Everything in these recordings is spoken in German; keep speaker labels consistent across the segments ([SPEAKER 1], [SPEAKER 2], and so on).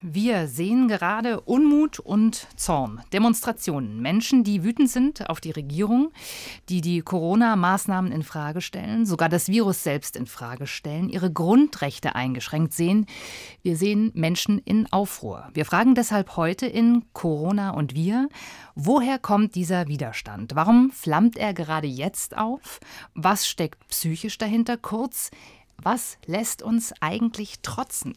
[SPEAKER 1] Wir sehen gerade Unmut und Zorn, Demonstrationen, Menschen, die wütend sind auf die Regierung, die die Corona-Maßnahmen in Frage stellen, sogar das Virus selbst in Frage stellen, ihre Grundrechte eingeschränkt sehen. Wir sehen Menschen in Aufruhr. Wir fragen deshalb heute in Corona und wir, woher kommt dieser Widerstand? Warum flammt er gerade jetzt auf? Was steckt psychisch dahinter? Kurz, was lässt uns eigentlich trotzen?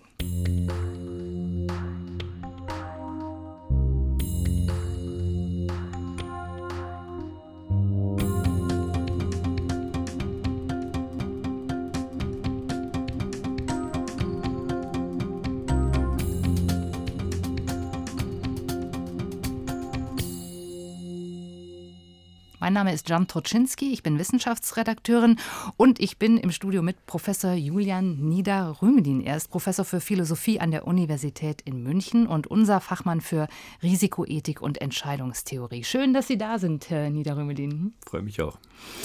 [SPEAKER 1] Mein Name ist Jan Troczynski, ich bin Wissenschaftsredakteurin und ich bin im Studio mit Professor Julian Nieder-Rümelin. Er ist Professor für Philosophie an der Universität in München und unser Fachmann für Risikoethik und Entscheidungstheorie. Schön, dass Sie da sind, Herr Nieder-Rümelin.
[SPEAKER 2] Freue mich auch.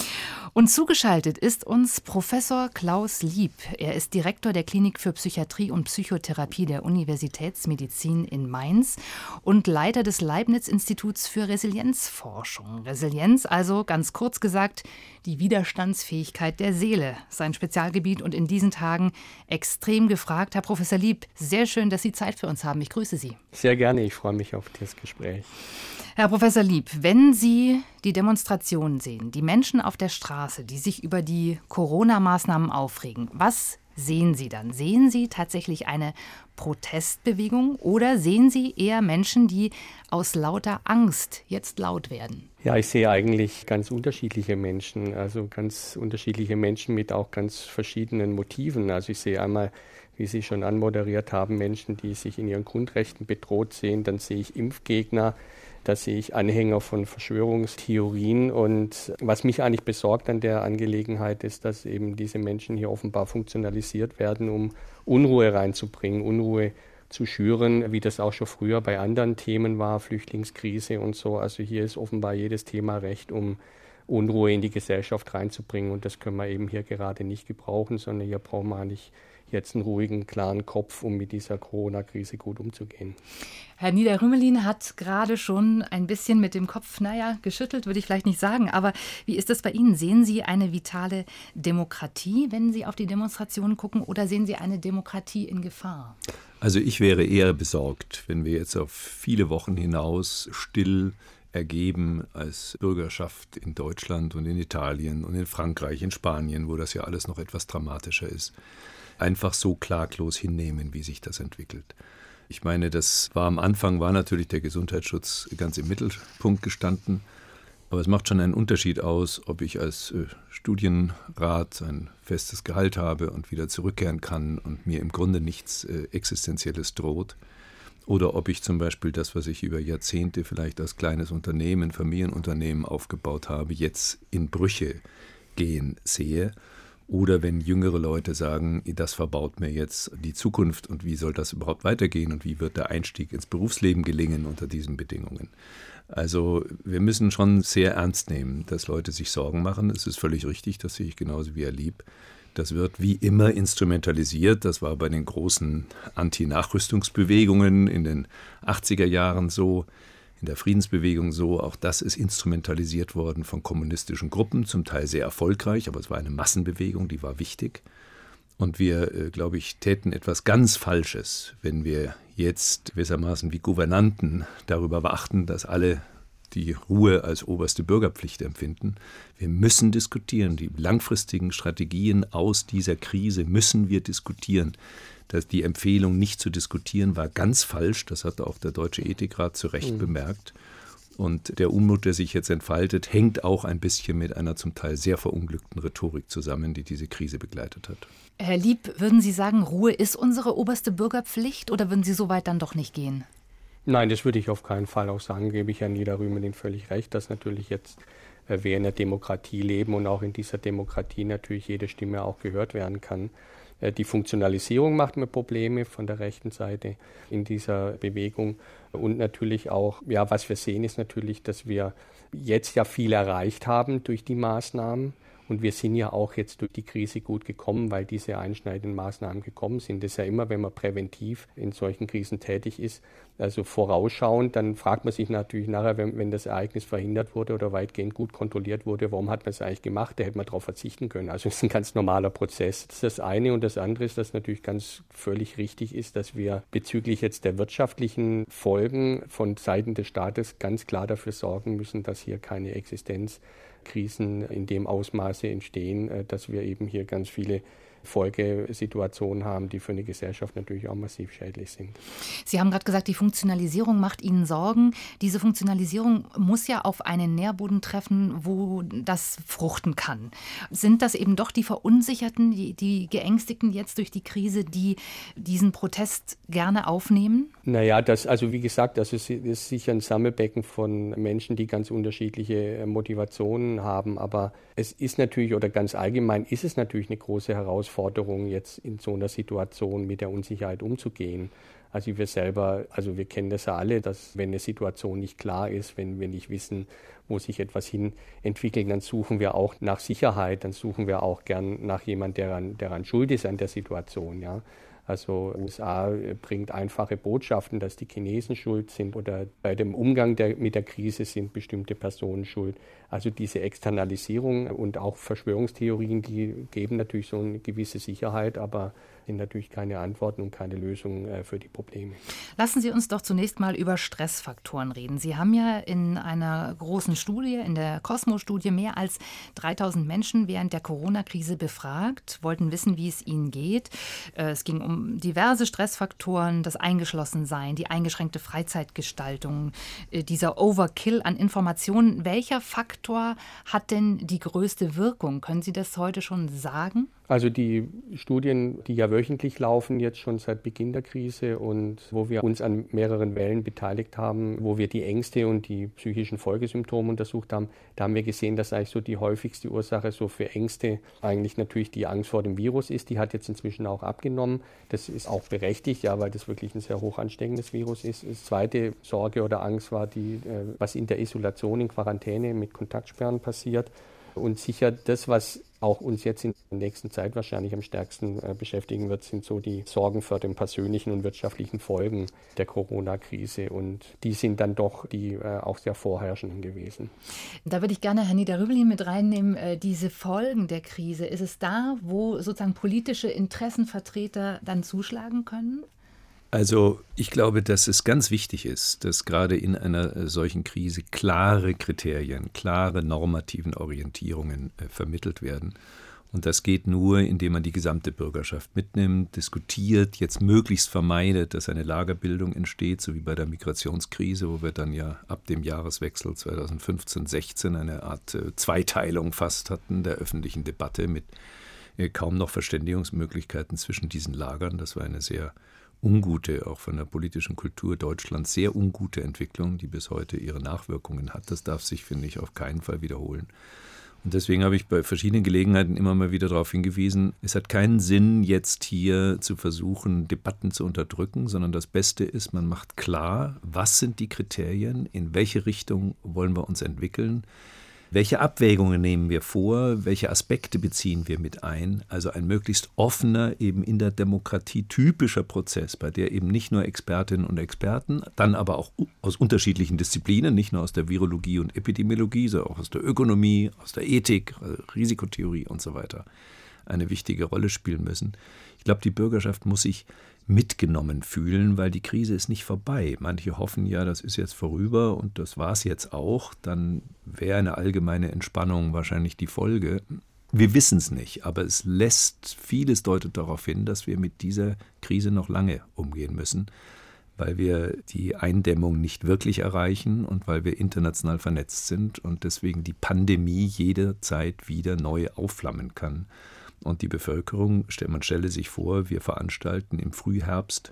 [SPEAKER 1] Und zugeschaltet ist uns Professor Klaus Lieb. Er ist Direktor der Klinik für Psychiatrie und Psychotherapie der Universitätsmedizin in Mainz und Leiter des Leibniz-Instituts für Resilienzforschung. Resilienz, also ganz kurz gesagt, die Widerstandsfähigkeit der Seele. Sein Spezialgebiet und in diesen Tagen extrem gefragt. Herr Professor Lieb, sehr schön, dass Sie Zeit für uns haben. Ich grüße Sie.
[SPEAKER 3] Sehr gerne, ich freue mich auf das Gespräch.
[SPEAKER 1] Herr Professor Lieb, wenn Sie die Demonstrationen sehen, die Menschen auf der Straße, die sich über die Corona-Maßnahmen aufregen, was sehen Sie dann? Sehen Sie tatsächlich eine Protestbewegung oder sehen Sie eher Menschen, die aus lauter Angst jetzt laut werden?
[SPEAKER 3] Ja, ich sehe eigentlich ganz unterschiedliche Menschen, also ganz unterschiedliche Menschen mit auch ganz verschiedenen Motiven. Also ich sehe einmal, wie Sie schon anmoderiert haben, Menschen, die sich in ihren Grundrechten bedroht sehen. Dann sehe ich Impfgegner. Da sehe ich Anhänger von Verschwörungstheorien und was mich eigentlich besorgt an der Angelegenheit ist, dass eben diese Menschen hier offenbar funktionalisiert werden, um Unruhe reinzubringen, Unruhe zu schüren, wie das auch schon früher bei anderen Themen war, Flüchtlingskrise und so. Also hier ist offenbar jedes Thema recht, um Unruhe in die Gesellschaft reinzubringen und das können wir eben hier gerade nicht gebrauchen, sondern hier brauchen wir eigentlich jetzt einen ruhigen, klaren Kopf, um mit dieser Corona-Krise gut umzugehen.
[SPEAKER 1] Herr Nieder-Rümelin hat gerade schon ein bisschen mit dem Kopf, geschüttelt, würde ich vielleicht nicht sagen. Aber wie ist das bei Ihnen? Sehen Sie eine vitale Demokratie, wenn Sie auf die Demonstrationen gucken, oder sehen Sie eine Demokratie in Gefahr?
[SPEAKER 2] Also ich wäre eher besorgt, wenn wir jetzt auf viele Wochen hinaus still ergeben als Bürgerschaft in Deutschland und in Italien und in Frankreich, in Spanien, wo das ja alles noch etwas dramatischer ist, einfach so klaglos hinnehmen, wie sich das entwickelt. Ich meine, am Anfang war natürlich der Gesundheitsschutz ganz im Mittelpunkt gestanden, aber es macht schon einen Unterschied aus, ob ich als Studienrat ein festes Gehalt habe und wieder zurückkehren kann und mir im Grunde nichts Existenzielles droht, oder ob ich zum Beispiel das, was ich über Jahrzehnte vielleicht als kleines Unternehmen, Familienunternehmen aufgebaut habe, jetzt in Brüche gehen sehe. Oder wenn jüngere Leute sagen, das verbaut mir jetzt die Zukunft und wie soll das überhaupt weitergehen und wie wird der Einstieg ins Berufsleben gelingen unter diesen Bedingungen. Also wir müssen schon sehr ernst nehmen, dass Leute sich Sorgen machen. Es ist völlig richtig, das sehe ich genauso wie Herr Lieb. Das wird wie immer instrumentalisiert. Das war bei den großen Anti-Nachrüstungsbewegungen in den 80er Jahren so. In der Friedensbewegung so, auch das ist instrumentalisiert worden von kommunistischen Gruppen, zum Teil sehr erfolgreich, aber es war eine Massenbewegung, die war wichtig. Und wir, glaube ich, täten etwas ganz Falsches, wenn wir jetzt gewissermaßen wie Gouvernanten darüber beachten, dass alle die Ruhe als oberste Bürgerpflicht empfinden. Wir müssen diskutieren, die langfristigen Strategien aus dieser Krise müssen wir diskutieren. Dass die Empfehlung, nicht zu diskutieren, war ganz falsch. Das hat auch der Deutsche Ethikrat zu Recht bemerkt. Und der Unmut, der sich jetzt entfaltet, hängt auch ein bisschen mit einer zum Teil sehr verunglückten Rhetorik zusammen, die diese Krise begleitet hat.
[SPEAKER 1] Herr Lieb, würden Sie sagen, Ruhe ist unsere oberste Bürgerpflicht oder würden Sie so weit dann doch nicht gehen?
[SPEAKER 3] Nein, das würde ich auf keinen Fall auch sagen, gebe ich Herrn Nieder-Rümelin völlig recht, dass natürlich jetzt wir in der Demokratie leben und auch in dieser Demokratie natürlich jede Stimme auch gehört werden kann. Die Funktionalisierung macht mir Probleme von der rechten Seite in dieser Bewegung. Und natürlich auch, was wir sehen, ist natürlich, dass wir jetzt ja viel erreicht haben durch die Maßnahmen Und wir sind ja auch jetzt durch die Krise gut gekommen, weil diese einschneidenden Maßnahmen gekommen sind. Das ist ja immer, wenn man präventiv in solchen Krisen tätig ist, also vorausschauend, dann fragt man sich natürlich nachher, wenn das Ereignis verhindert wurde oder weitgehend gut kontrolliert wurde, warum hat man es eigentlich gemacht? Da hätte man darauf verzichten können. Also es ist ein ganz normaler Prozess. Das ist das eine. Und das andere ist, dass natürlich ganz völlig richtig ist, dass wir bezüglich jetzt der wirtschaftlichen Folgen von Seiten des Staates ganz klar dafür sorgen müssen, dass hier keine Existenzkrisen in dem Ausmaße entstehen, dass wir eben hier ganz viele Folgesituationen haben, die für eine Gesellschaft natürlich auch massiv schädlich sind.
[SPEAKER 1] Sie haben gerade gesagt, die Funktionalisierung macht Ihnen Sorgen. Diese Funktionalisierung muss ja auf einen Nährboden treffen, wo das fruchten kann. Sind das eben doch die Verunsicherten, die Geängstigten jetzt durch die Krise, die diesen Protest gerne aufnehmen?
[SPEAKER 3] Naja, wie gesagt, das ist sicher ein Sammelbecken von Menschen, die ganz unterschiedliche Motivationen haben. Aber es ist natürlich, oder ganz allgemein ist es natürlich eine große Herausforderung, jetzt in so einer Situation mit der Unsicherheit umzugehen. Also wir kennen das ja alle, dass wenn eine Situation nicht klar ist, wenn wir nicht wissen, wo sich etwas hin entwickelt, dann suchen wir auch nach Sicherheit, dann suchen wir auch gern nach jemandem, der an schuld ist an der Situation, ja. Also USA bringt einfache Botschaften, dass die Chinesen schuld sind oder bei dem Umgang mit der Krise sind bestimmte Personen schuld. Also diese Externalisierung und auch Verschwörungstheorien, die geben natürlich so eine gewisse Sicherheit, aber sind natürlich keine Antworten und keine Lösung für die Probleme.
[SPEAKER 1] Lassen Sie uns doch zunächst mal über Stressfaktoren reden. Sie haben ja in einer großen Studie, in der Cosmo-Studie, mehr als 3000 Menschen während der Corona-Krise befragt, wollten wissen, wie es ihnen geht. Es ging um diverse Stressfaktoren, das Eingeschlossensein, die eingeschränkte Freizeitgestaltung, dieser Overkill an Informationen. Welcher Faktor hat denn die größte Wirkung? Können Sie das heute schon sagen?
[SPEAKER 3] Also die Studien, die ja wöchentlich laufen, jetzt schon seit Beginn der Krise und wo wir uns an mehreren Wellen beteiligt haben, wo wir die Ängste und die psychischen Folgesymptome untersucht haben, da haben wir gesehen, dass eigentlich so die häufigste Ursache so für Ängste eigentlich natürlich die Angst vor dem Virus ist. Die hat jetzt inzwischen auch abgenommen. Das ist auch berechtigt, ja, weil das wirklich ein sehr hoch ansteckendes Virus ist. Das zweite Sorge oder Angst war was in der Isolation, in Quarantäne mit Kontaktsperren passiert. Und sicher das, was auch uns jetzt in der nächsten Zeit wahrscheinlich am stärksten beschäftigen wird, sind so die Sorgen vor den persönlichen und wirtschaftlichen Folgen der Corona-Krise. Und die sind dann doch die auch sehr vorherrschenden gewesen.
[SPEAKER 1] Da würde ich gerne Herrn Nieder-Rümelin mit reinnehmen. Diese Folgen der Krise, ist es da, wo sozusagen politische Interessenvertreter dann zuschlagen können?
[SPEAKER 2] Also ich glaube, dass es ganz wichtig ist, dass gerade in einer solchen Krise klare Kriterien, klare normativen Orientierungen vermittelt werden. Und das geht nur, indem man die gesamte Bürgerschaft mitnimmt, diskutiert, jetzt möglichst vermeidet, dass eine Lagerbildung entsteht, so wie bei der Migrationskrise, wo wir dann ja ab dem Jahreswechsel 2015-16 eine Art Zweiteilung fast hatten der öffentlichen Debatte mit kaum noch Verständigungsmöglichkeiten zwischen diesen Lagern. Das war eine sehr ungute, auch von der politischen Kultur Deutschlands, sehr ungute Entwicklung, die bis heute ihre Nachwirkungen hat. Das darf sich, finde ich, auf keinen Fall wiederholen. Und deswegen habe ich bei verschiedenen Gelegenheiten immer mal wieder darauf hingewiesen, es hat keinen Sinn, jetzt hier zu versuchen, Debatten zu unterdrücken, sondern das Beste ist, man macht klar, was sind die Kriterien, in welche Richtung wollen wir uns entwickeln, welche Abwägungen nehmen wir vor, welche Aspekte beziehen wir mit ein? Also ein möglichst offener, eben in der Demokratie typischer Prozess, bei der eben nicht nur Expertinnen und Experten, dann aber auch aus unterschiedlichen Disziplinen, nicht nur aus der Virologie und Epidemiologie, sondern auch aus der Ökonomie, aus der Ethik, Risikotheorie und so weiter, eine wichtige Rolle spielen müssen. Ich glaube, die Bürgerschaft muss sich mitgenommen fühlen, weil die Krise ist nicht vorbei. Manche hoffen ja, das ist jetzt vorüber und das war es jetzt auch. Dann wäre eine allgemeine Entspannung wahrscheinlich die Folge. Wir wissen es nicht, aber vieles deutet darauf hin, dass wir mit dieser Krise noch lange umgehen müssen, weil wir die Eindämmung nicht wirklich erreichen und weil wir international vernetzt sind und deswegen die Pandemie jederzeit wieder neu aufflammen kann. Und die Bevölkerung, man stelle sich vor, wir veranstalten im Frühherbst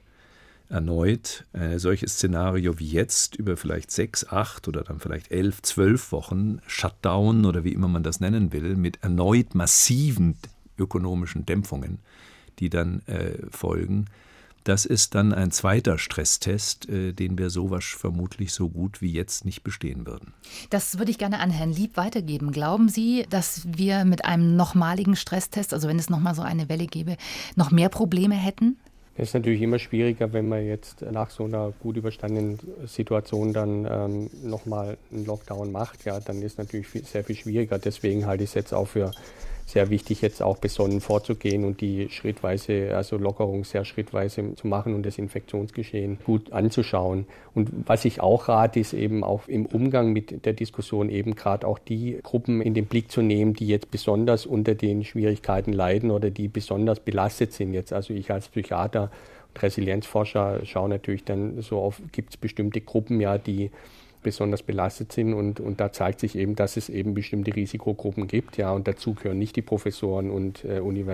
[SPEAKER 2] erneut ein solches Szenario wie jetzt über vielleicht 6, 8 oder dann vielleicht 11, 12 Wochen Shutdown oder wie immer man das nennen will, mit erneut massiven ökonomischen Dämpfungen, die dann folgen. Das ist dann ein zweiter Stresstest, den wir vermutlich so gut wie jetzt nicht bestehen würden.
[SPEAKER 1] Das würde ich gerne an Herrn Lieb weitergeben. Glauben Sie, dass wir mit einem nochmaligen Stresstest, also wenn es nochmal so eine Welle gäbe, noch mehr Probleme hätten?
[SPEAKER 3] Es ist natürlich immer schwieriger, wenn man jetzt nach so einer gut überstandenen Situation dann nochmal einen Lockdown macht. Ja, dann ist es natürlich sehr viel schwieriger. Deswegen halte ich es jetzt auch für sehr wichtig, jetzt auch besonnen vorzugehen und die schrittweise, also Lockerung sehr schrittweise zu machen und das Infektionsgeschehen gut anzuschauen. Und was ich auch rate, ist eben auch im Umgang mit der Diskussion eben gerade auch die Gruppen in den Blick zu nehmen, die jetzt besonders unter den Schwierigkeiten leiden oder die besonders belastet sind. Jetzt also ich als Psychiater und Resilienzforscher schaue natürlich dann so auf, gibt es bestimmte Gruppen, ja, die besonders belastet sind und da zeigt sich eben, dass es eben bestimmte Risikogruppen gibt, ja, und dazu gehören nicht die Professoren und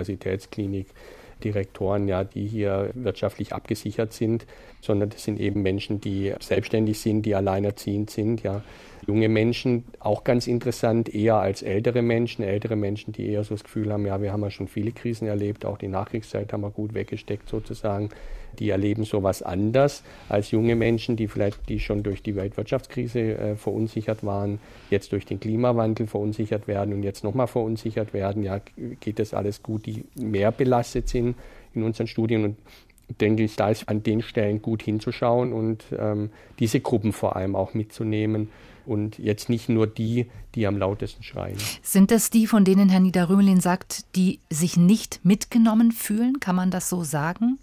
[SPEAKER 3] Universitätsklinikdirektoren, ja, die hier wirtschaftlich abgesichert sind, sondern das sind eben Menschen, die selbstständig sind, die alleinerziehend sind, ja. Junge Menschen, auch ganz interessant, eher als ältere Menschen, die eher so das Gefühl haben, ja, wir haben ja schon viele Krisen erlebt, auch die Nachkriegszeit haben wir gut weggesteckt sozusagen. Die erleben sowas anders als junge Menschen, die schon durch die Weltwirtschaftskrise verunsichert waren, jetzt durch den Klimawandel verunsichert werden und jetzt nochmal verunsichert werden. Ja, geht das alles gut, die mehr belastet sind in unseren Studien und denke ich, da ist an den Stellen gut hinzuschauen und diese Gruppen vor allem auch mitzunehmen und jetzt nicht nur die am lautesten schreien.
[SPEAKER 1] Sind das die, von denen Herr Niederrümelin sagt, die sich nicht mitgenommen fühlen? Kann man das so sagen?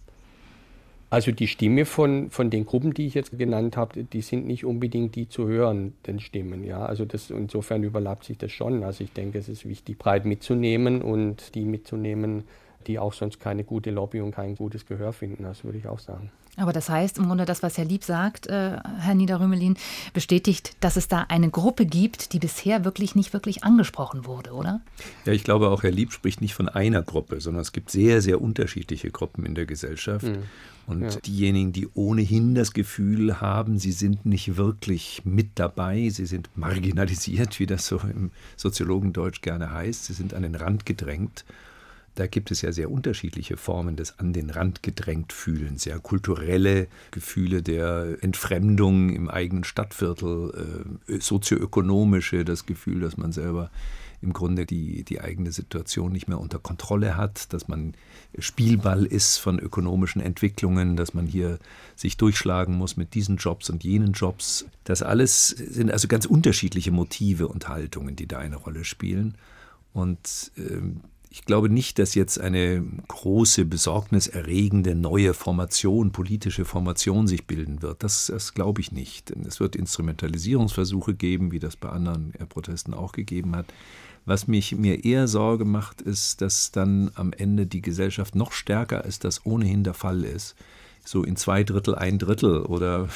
[SPEAKER 3] Also die Stimme von den Gruppen, die ich jetzt genannt habe, die sind nicht unbedingt die zu hören, den Stimmen. Ja, also insofern überlappt sich das schon. Also ich denke, es ist wichtig, breit mitzunehmen und die mitzunehmen, die auch sonst keine gute Lobby und kein gutes Gehör finden. Das würde ich auch sagen.
[SPEAKER 1] Aber das heißt im Grunde, das, was Herr Lieb sagt, Herr Niederrümelin, bestätigt, dass es da eine Gruppe gibt, die bisher nicht wirklich angesprochen wurde, oder?
[SPEAKER 2] Ja, ich glaube auch, Herr Lieb spricht nicht von einer Gruppe, sondern es gibt sehr, sehr unterschiedliche Gruppen in der Gesellschaft. Und diejenigen, die ohnehin das Gefühl haben, sie sind nicht wirklich mit dabei, sie sind marginalisiert, wie das so im Soziologendeutsch gerne heißt, sie sind an den Rand gedrängt. Da gibt es ja sehr unterschiedliche Formen des an den Rand gedrängt Fühlens, ja, kulturelle Gefühle der Entfremdung im eigenen Stadtviertel, sozioökonomische, das Gefühl, dass man selber im Grunde die eigene Situation nicht mehr unter Kontrolle hat, dass man Spielball ist von ökonomischen Entwicklungen, dass man hier sich durchschlagen muss mit diesen Jobs und jenen Jobs. Das alles sind also ganz unterschiedliche Motive und Haltungen, die da eine Rolle spielen. Und ich glaube nicht, dass jetzt eine große, besorgniserregende neue Formation, politische Formation sich bilden wird. Das glaube ich nicht. Denn es wird Instrumentalisierungsversuche geben, wie das bei anderen Protesten auch gegeben hat. Was mir eher Sorge macht, ist, dass dann am Ende die Gesellschaft noch stärker, als das ohnehin der Fall ist, so in 2/3, 1/3 oder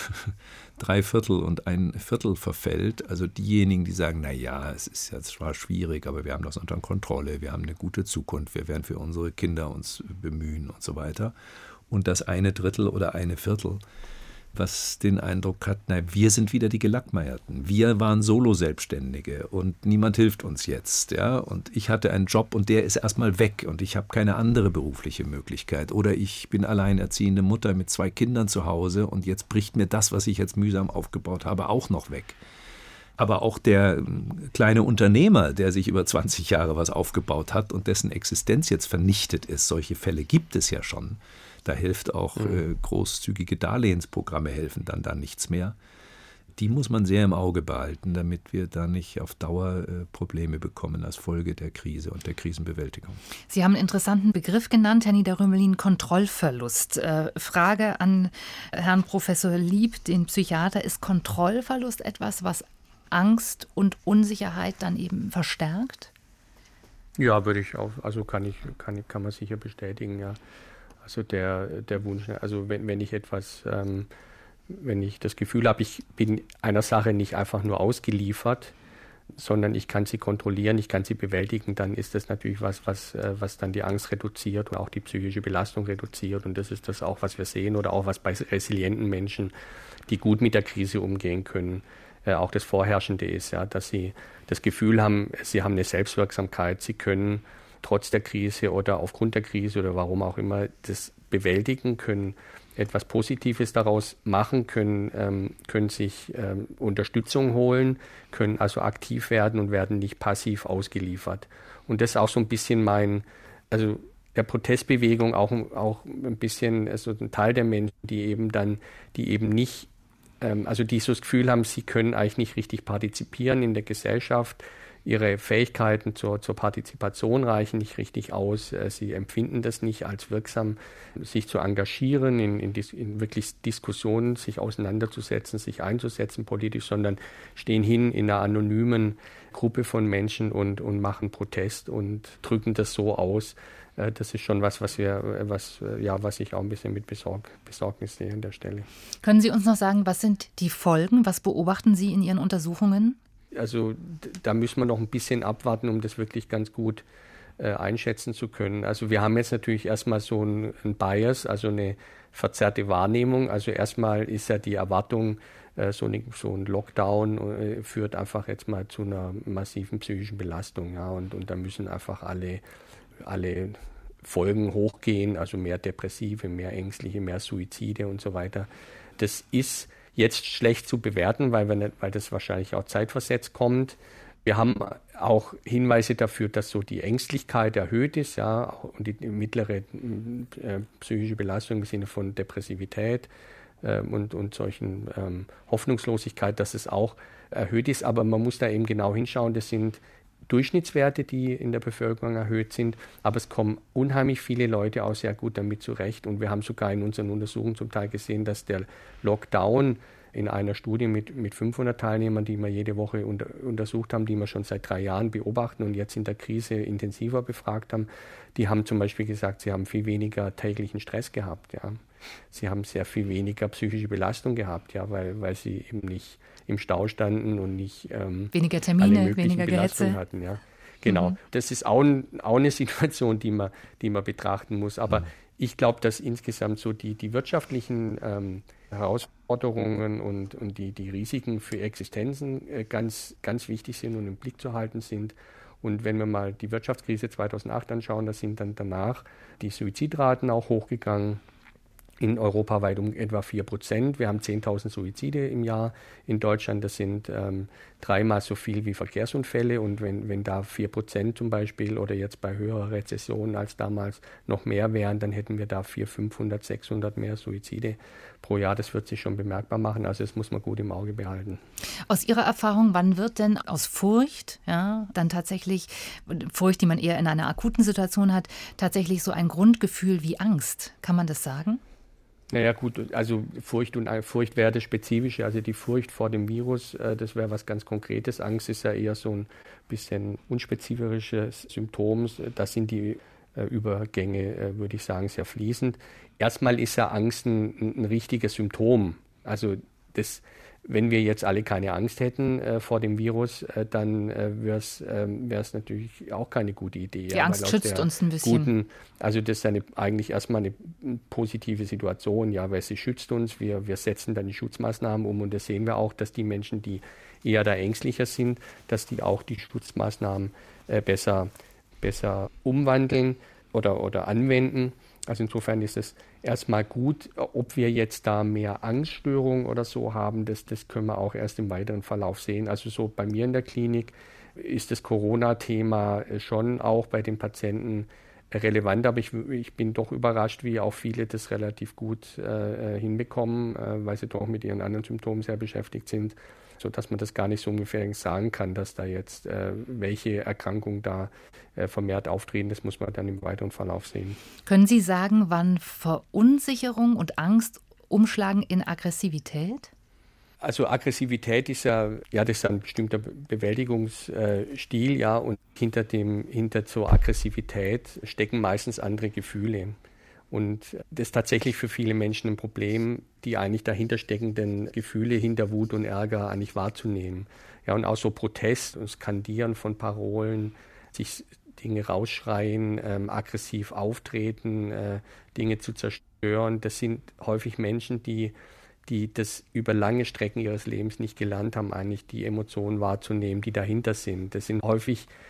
[SPEAKER 2] 3/4 und 1/4 verfällt. Also diejenigen, die sagen, naja, es ist jetzt zwar schwierig, aber wir haben das unter Kontrolle, wir haben eine gute Zukunft, wir werden für unsere Kinder uns bemühen und so weiter. Und das 1/3 oder 1/4, was den Eindruck hat, wir sind wieder die Gelackmeierten. Wir waren Solo-Selbstständige und niemand hilft uns jetzt. Ja? Und ich hatte einen Job und der ist erstmal weg und ich habe keine andere berufliche Möglichkeit. Oder ich bin alleinerziehende Mutter mit 2 Kindern zu Hause und jetzt bricht mir das, was ich jetzt mühsam aufgebaut habe, auch noch weg. Aber auch der kleine Unternehmer, der sich über 20 Jahre was aufgebaut hat und dessen Existenz jetzt vernichtet ist, solche Fälle gibt es ja schon. Da hilft auch großzügige Darlehensprogramme, helfen dann da nichts mehr. Die muss man sehr im Auge behalten, damit wir da nicht auf Dauer Probleme bekommen als Folge der Krise und der Krisenbewältigung.
[SPEAKER 1] Sie haben einen interessanten Begriff genannt, Herr Niederrümelin, Kontrollverlust. Frage an Herrn Professor Lieb, den Psychiater. Ist Kontrollverlust etwas, was Angst und Unsicherheit dann eben verstärkt?
[SPEAKER 3] Ja, würde ich auch, also kann man sicher bestätigen, ja. Also der Wunsch, also wenn ich wenn ich das Gefühl habe, ich bin einer Sache nicht einfach nur ausgeliefert, sondern ich kann sie kontrollieren, ich kann sie bewältigen, dann ist das natürlich was dann die Angst reduziert und auch die psychische Belastung reduziert. Und das ist das auch, was wir sehen oder auch was bei resilienten Menschen, die gut mit der Krise umgehen können, auch das Vorherrschende ist, ja, dass sie das Gefühl haben, sie haben eine Selbstwirksamkeit, sie können trotz der Krise oder aufgrund der Krise oder warum auch immer bewältigen, können etwas Positives daraus machen, können sich Unterstützung holen, können also aktiv werden und werden nicht passiv ausgeliefert. Und das ist auch so ein bisschen der Protestbewegung auch ein bisschen, also ein Teil der Menschen, die eben nicht, also die so das Gefühl haben, sie können eigentlich nicht richtig partizipieren in der Gesellschaft. Ihre Fähigkeiten zur Partizipation reichen nicht richtig aus. Sie empfinden das nicht als wirksam, sich zu engagieren, in wirklich Diskussionen sich auseinanderzusetzen, sich einzusetzen politisch, sondern stehen hin in einer anonymen Gruppe von Menschen und machen Protest und drücken das so aus. Das ist schon was ich auch ein bisschen mit Besorgnis sehe an der Stelle.
[SPEAKER 1] Können Sie uns noch sagen, was sind die Folgen? Was beobachten Sie in Ihren Untersuchungen?
[SPEAKER 3] Also da müssen wir noch ein bisschen abwarten, um das wirklich ganz gut einschätzen zu können. Also wir haben jetzt natürlich erstmal so ein Bias, also eine verzerrte Wahrnehmung. Also erstmal ist ja die Erwartung, so ein Lockdown führt einfach jetzt mal zu einer massiven psychischen Belastung. Ja, und da müssen einfach alle Folgen hochgehen, also mehr Depressive, mehr Ängstliche, mehr Suizide und so weiter. Das ist jetzt schlecht zu bewerten, weil das wahrscheinlich auch zeitversetzt kommt. Wir haben auch Hinweise dafür, dass so die Ängstlichkeit erhöht ist, ja, und die mittlere psychische Belastung im Sinne von Depressivität und solchen Hoffnungslosigkeit, dass es auch erhöht ist. Aber man muss da eben genau hinschauen, das sind Durchschnittswerte, die in der Bevölkerung erhöht sind, aber es kommen unheimlich viele Leute auch sehr gut damit zurecht und wir haben sogar in unseren Untersuchungen zum Teil gesehen, dass der Lockdown in einer Studie mit 500 Teilnehmern, die wir jede Woche untersucht haben, die wir schon seit 3 Jahren beobachten und jetzt in der Krise intensiver befragt haben, die haben zum Beispiel gesagt, sie haben viel weniger täglichen Stress gehabt. Ja. Sie haben sehr viel weniger psychische Belastung gehabt, ja, weil sie eben nicht im Stau standen und nicht
[SPEAKER 1] weniger Termine, weniger
[SPEAKER 3] Belastungen hatten. Ja. Genau, das ist auch eine Situation, die man betrachten muss. Aber ich glaube, dass insgesamt so die wirtschaftlichen Herausforderungen und die Risiken für Existenzen ganz, ganz wichtig sind und im Blick zu halten sind. Und wenn wir mal die Wirtschaftskrise 2008 anschauen, da sind dann danach die Suizidraten auch hochgegangen. In Europa weit um etwa 4%. Wir haben 10.000 Suizide im Jahr in Deutschland. Das sind 3-mal so viel wie Verkehrsunfälle. Und wenn da 4% zum Beispiel oder jetzt bei höherer Rezession als damals noch mehr wären, dann hätten wir da 400, 500, 600 mehr Suizide pro Jahr. Das wird sich schon bemerkbar machen. Also das muss man gut im Auge behalten.
[SPEAKER 1] Aus Ihrer Erfahrung, wann wird denn aus Furcht, ja, dann tatsächlich Furcht, die man eher in einer akuten Situation hat, tatsächlich so ein Grundgefühl wie Angst? Kann man das sagen?
[SPEAKER 3] Naja gut, also Furcht wäre das Spezifische, also die Furcht vor dem Virus, das wäre was ganz Konkretes. Angst ist ja eher so ein bisschen unspezifisches Symptom. Da sind die Übergänge, würde ich sagen, sehr fließend. Erstmal ist ja Angst ein richtiges Symptom. Also wenn wir jetzt alle keine Angst hätten vor dem Virus, dann wäre es natürlich auch keine gute Idee.
[SPEAKER 1] Die Angst schützt uns ein bisschen.
[SPEAKER 3] Also das ist eigentlich erstmal eine positive Situation, ja, weil sie schützt uns. Wir setzen dann die Schutzmaßnahmen um und das sehen wir auch, dass die Menschen, die eher da ängstlicher sind, dass die auch die Schutzmaßnahmen besser umwandeln oder anwenden. Also insofern ist es erstmal gut. Ob wir jetzt da mehr Angststörungen oder so haben, das können wir auch erst im weiteren Verlauf sehen. Also so bei mir in der Klinik ist das Corona-Thema schon auch bei den Patienten relevant, aber ich bin doch überrascht, wie auch viele das relativ gut hinbekommen, weil sie doch mit ihren anderen Symptomen sehr beschäftigt sind, sodass man das gar nicht so ungefähr sagen kann, dass da jetzt welche Erkrankungen da vermehrt auftreten. Das muss man dann im weiteren Verlauf sehen.
[SPEAKER 1] Können Sie sagen, wann Verunsicherung und Angst umschlagen in Aggressivität?
[SPEAKER 3] Also Aggressivität ist das ist ein bestimmter Bewältigungsstil, ja, und hinter zur Aggressivität stecken meistens andere Gefühle. Und das ist tatsächlich für viele Menschen ein Problem, die eigentlich dahinter steckenden Gefühle hinter Wut und Ärger eigentlich wahrzunehmen. Ja, und auch so Protest und Skandieren von Parolen, sich Dinge rausschreien, aggressiv auftreten, Dinge zu zerstören. Das sind häufig Menschen, die das über lange Strecken ihres Lebens nicht gelernt haben, eigentlich die Emotionen wahrzunehmen, die dahinter sind. Das sind häufig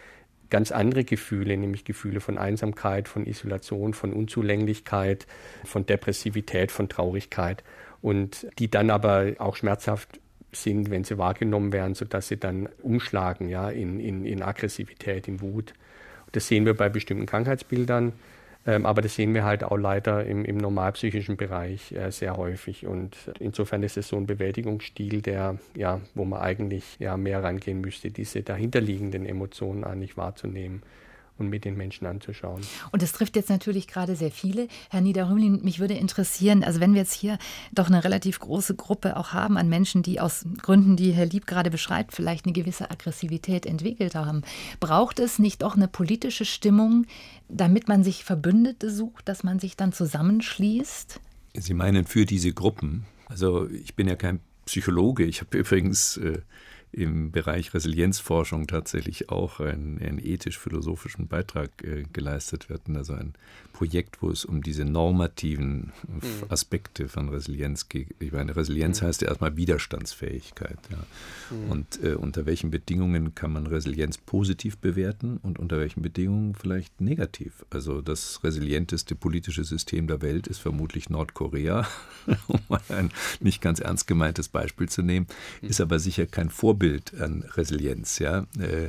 [SPEAKER 3] ganz andere Gefühle, nämlich Gefühle von Einsamkeit, von Isolation, von Unzulänglichkeit, von Depressivität, von Traurigkeit und die dann aber auch schmerzhaft sind, wenn sie wahrgenommen werden, sodass sie dann umschlagen, ja, in Aggressivität, in Wut. Das sehen wir bei bestimmten Krankheitsbildern, aber das sehen wir halt auch leider im normalpsychischen Bereich sehr häufig. Und insofern ist es so ein Bewältigungsstil, wo man eigentlich mehr rangehen müsste, diese dahinterliegenden Emotionen eigentlich wahrzunehmen und mit den Menschen anzuschauen.
[SPEAKER 1] Und das trifft jetzt natürlich gerade sehr viele. Herr Nieder-Rümelin, mich würde interessieren, also wenn wir jetzt hier doch eine relativ große Gruppe auch haben an Menschen, die aus Gründen, die Herr Lieb gerade beschreibt, vielleicht eine gewisse Aggressivität entwickelt haben, braucht es nicht doch eine politische Stimmung, damit man sich Verbündete sucht, dass man sich dann zusammenschließt?
[SPEAKER 2] Sie meinen für diese Gruppen? Also ich bin ja kein Psychologe. Ich habe übrigens im Bereich Resilienzforschung tatsächlich auch einen ethisch-philosophischen Beitrag geleistet. Wir hatten also ein Projekt, wo es um diese normativen Aspekte von Resilienz geht. Ich meine, Resilienz heißt ja erstmal Widerstandsfähigkeit. Ja. Und unter welchen Bedingungen kann man Resilienz positiv bewerten und unter welchen Bedingungen vielleicht negativ? Also das resilienteste politische System der Welt ist vermutlich Nordkorea, um mal ein nicht ganz ernst gemeintes Beispiel zu nehmen, ist aber sicher kein Vorbild an Resilienz. Ja?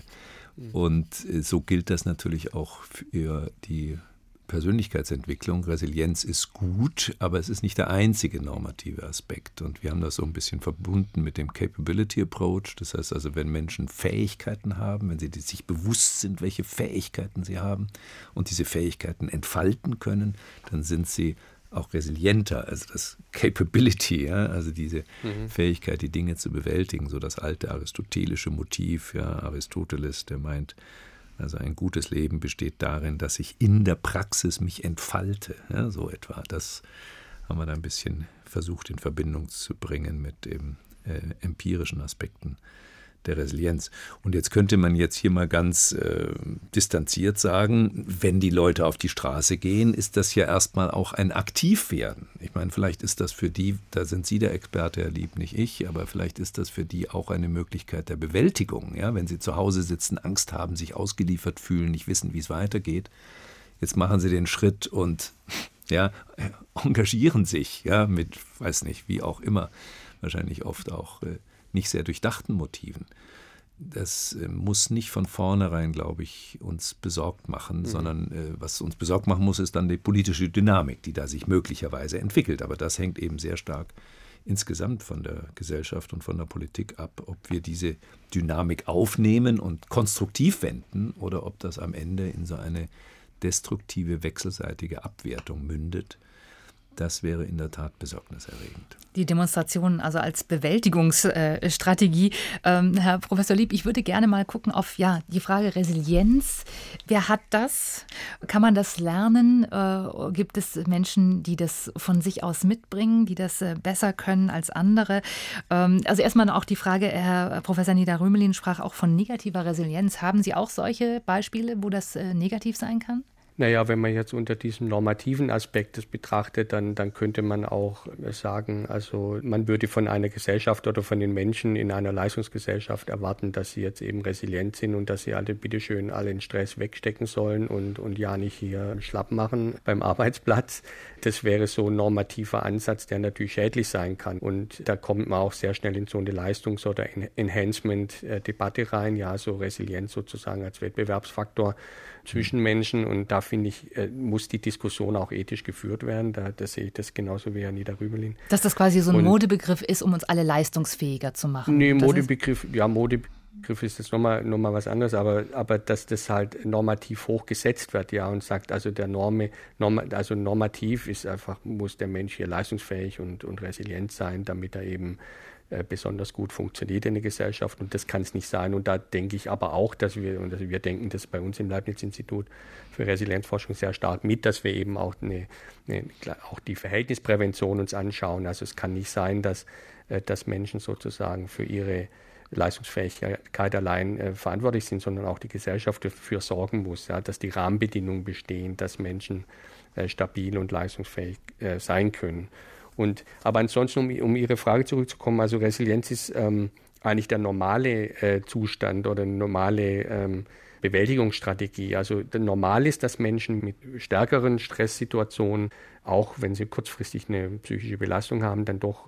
[SPEAKER 2] Und so gilt das natürlich auch für die Persönlichkeitsentwicklung. Resilienz ist gut, aber es ist nicht der einzige normative Aspekt. Und wir haben das so ein bisschen verbunden mit dem Capability Approach. Das heißt also, wenn Menschen Fähigkeiten haben, wenn sie sich bewusst sind, welche Fähigkeiten sie haben und diese Fähigkeiten entfalten können, dann sind sie auch resilienter, also das Capability, ja, also diese Fähigkeit, die Dinge zu bewältigen, so das alte aristotelische Motiv, ja, Aristoteles, der meint, also ein gutes Leben besteht darin, dass ich in der Praxis mich entfalte, ja, so etwa. Das haben wir da ein bisschen versucht in Verbindung zu bringen mit den empirischen Aspekten der Resilienz. Und jetzt könnte man jetzt hier mal ganz distanziert sagen, wenn die Leute auf die Straße gehen, ist das ja erstmal auch ein Aktivwerden. Ich meine, vielleicht ist das für die, da sind Sie der Experte, Herr Lieb, nicht ich, aber vielleicht ist das für die auch eine Möglichkeit der Bewältigung. Ja? Wenn sie zu Hause sitzen, Angst haben, sich ausgeliefert fühlen, nicht wissen, wie es weitergeht. Jetzt machen sie den Schritt und engagieren sich, ja, mit, weiß nicht, wie auch immer, wahrscheinlich oft auch nicht sehr durchdachten Motiven. Das muss nicht von vornherein, glaube ich, uns besorgt machen, sondern was uns besorgt machen muss, ist dann die politische Dynamik, die da sich möglicherweise entwickelt. Aber das hängt eben sehr stark insgesamt von der Gesellschaft und von der Politik ab, ob wir diese Dynamik aufnehmen und konstruktiv wenden oder ob das am Ende in so eine destruktive, wechselseitige Abwertung mündet. Das wäre in der Tat besorgniserregend.
[SPEAKER 1] Die Demonstrationen also als Bewältigungsstrategie. Herr Professor Lieb, ich würde gerne mal gucken auf die Frage Resilienz. Wer hat das? Kann man das lernen? Gibt es Menschen, die das von sich aus mitbringen, die das besser können als andere? Also erstmal auch die Frage, Herr Professor Nieder-Rümelin sprach auch von negativer Resilienz. Haben Sie auch solche Beispiele, wo das negativ sein kann?
[SPEAKER 3] Naja, wenn man jetzt unter diesem normativen Aspekt das betrachtet, dann könnte man auch sagen, also man würde von einer Gesellschaft oder von den Menschen in einer Leistungsgesellschaft erwarten, dass sie jetzt eben resilient sind und dass sie alle bitteschön alle den Stress wegstecken sollen und ja nicht hier schlapp machen beim Arbeitsplatz. Das wäre so ein normativer Ansatz, der natürlich schädlich sein kann. Und da kommt man auch sehr schnell in so eine Leistungs- oder Enhancement-Debatte rein, ja, so Resilienz sozusagen als Wettbewerbsfaktor zwischen Menschen. Und da finde ich, muss die Diskussion auch ethisch geführt werden. Da sehe ich das genauso wie Herr Nieder-Rümelin.
[SPEAKER 1] Dass das quasi so ein Modebegriff ist, um uns alle leistungsfähiger zu machen.
[SPEAKER 3] Nee, Modebegriff ist das nochmal was anderes, aber dass das halt normativ hochgesetzt wird, ja, und sagt, also also normativ ist einfach, muss der Mensch hier leistungsfähig und resilient sein, damit er eben besonders gut funktioniert in der Gesellschaft, und das kann es nicht sein. Und da denke ich aber auch, dass wir denken das bei uns im Leibniz-Institut für Resilienzforschung sehr stark mit, dass wir eben auch auch die Verhältnisprävention uns anschauen. Also es kann nicht sein, dass Menschen sozusagen für ihre Leistungsfähigkeit allein verantwortlich sind, sondern auch die Gesellschaft dafür sorgen muss, ja, dass die Rahmenbedingungen bestehen, dass Menschen stabil und leistungsfähig sein können. Aber ansonsten, um Ihre Frage zurückzukommen, also Resilienz ist eigentlich der normale Zustand oder eine normale Bewältigungsstrategie. Also normal ist, dass Menschen mit stärkeren Stresssituationen, auch wenn sie kurzfristig eine psychische Belastung haben, dann doch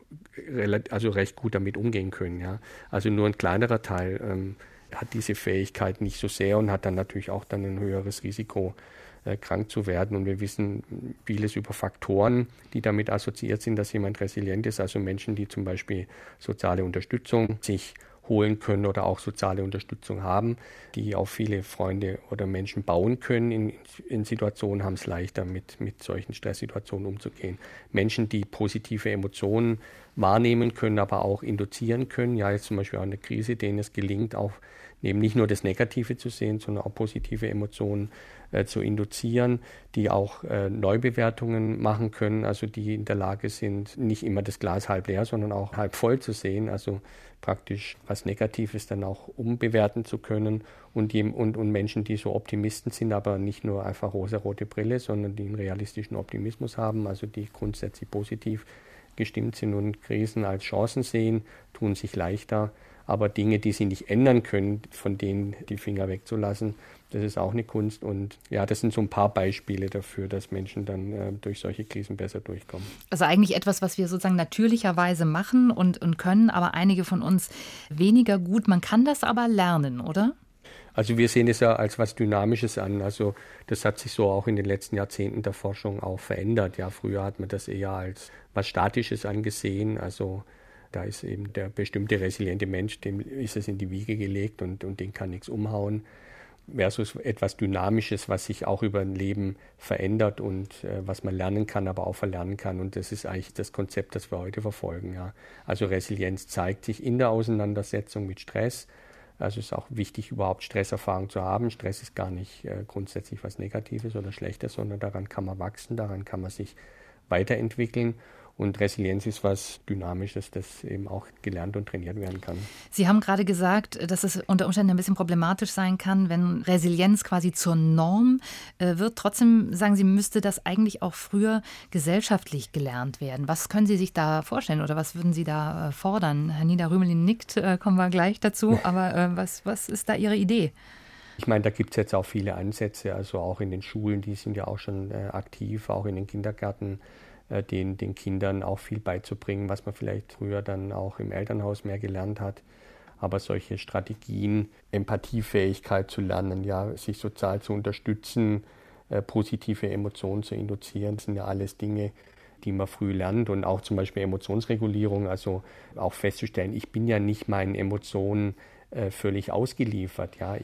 [SPEAKER 3] recht gut damit umgehen können. Ja. Also nur ein kleinerer Teil hat diese Fähigkeit nicht so sehr und hat dann natürlich auch dann ein höheres Risiko, krank zu werden. Und wir wissen vieles über Faktoren, die damit assoziiert sind, dass jemand resilient ist. Also Menschen, die zum Beispiel soziale Unterstützung sich holen können oder auch soziale Unterstützung haben, die auf viele Freunde oder Menschen bauen können in Situationen, haben es leichter, mit solchen Stresssituationen umzugehen. Menschen, die positive Emotionen wahrnehmen können, aber auch induzieren können, ja jetzt zum Beispiel auch eine Krise, denen es gelingt, auch eben nicht nur das Negative zu sehen, sondern auch positive Emotionen zu induzieren, die auch Neubewertungen machen können, also die in der Lage sind, nicht immer das Glas halb leer, sondern auch halb voll zu sehen, also praktisch was Negatives dann auch umbewerten zu können und Menschen, die so Optimisten sind, aber nicht nur einfach rosarote Brille, sondern die einen realistischen Optimismus haben, also die grundsätzlich positiv gestimmt sind und Krisen als Chancen sehen, tun sich leichter. Aber Dinge, die sie nicht ändern können, von denen die Finger wegzulassen, das ist auch eine Kunst. Und ja, das sind so ein paar Beispiele dafür, dass Menschen dann durch solche Krisen besser durchkommen.
[SPEAKER 1] Also eigentlich etwas, was wir sozusagen natürlicherweise machen und können, aber einige von uns weniger gut. Man kann das aber lernen, oder?
[SPEAKER 3] Also wir sehen es ja als was Dynamisches an. Also das hat sich so auch in den letzten Jahrzehnten der Forschung auch verändert. Ja, früher hat man das eher als was Statisches angesehen. Also da ist eben der bestimmte resiliente Mensch, dem ist es in die Wiege gelegt und den kann nichts umhauen. Versus etwas Dynamisches, was sich auch über ein Leben verändert und was man lernen kann, aber auch verlernen kann. Und das ist eigentlich das Konzept, das wir heute verfolgen. Ja. Also Resilienz zeigt sich in der Auseinandersetzung mit Stress. Also es ist auch wichtig, überhaupt Stresserfahrung zu haben. Stress ist gar nicht grundsätzlich was Negatives oder Schlechtes, sondern daran kann man wachsen, daran kann man sich weiterentwickeln. Und Resilienz ist was Dynamisches, das eben auch gelernt und trainiert werden kann.
[SPEAKER 1] Sie haben gerade gesagt, dass es unter Umständen ein bisschen problematisch sein kann, wenn Resilienz quasi zur Norm wird. Trotzdem, sagen Sie, müsste das eigentlich auch früher gesellschaftlich gelernt werden. Was können Sie sich da vorstellen oder was würden Sie da fordern? Herr Nieder-Rümelin nickt, kommen wir gleich dazu. Aber was ist da Ihre Idee?
[SPEAKER 3] Ich meine, da gibt es jetzt auch viele Ansätze, also auch in den Schulen, die sind ja auch schon aktiv, auch in den Kindergärten, den Kindern auch viel beizubringen, was man vielleicht früher dann auch im Elternhaus mehr gelernt hat. Aber solche Strategien, Empathiefähigkeit zu lernen, ja, sich sozial zu unterstützen, positive Emotionen zu induzieren, das sind ja alles Dinge, die man früh lernt. Und auch zum Beispiel Emotionsregulierung, also auch festzustellen, ich bin ja nicht meinen Emotionen völlig ausgeliefert. Ja,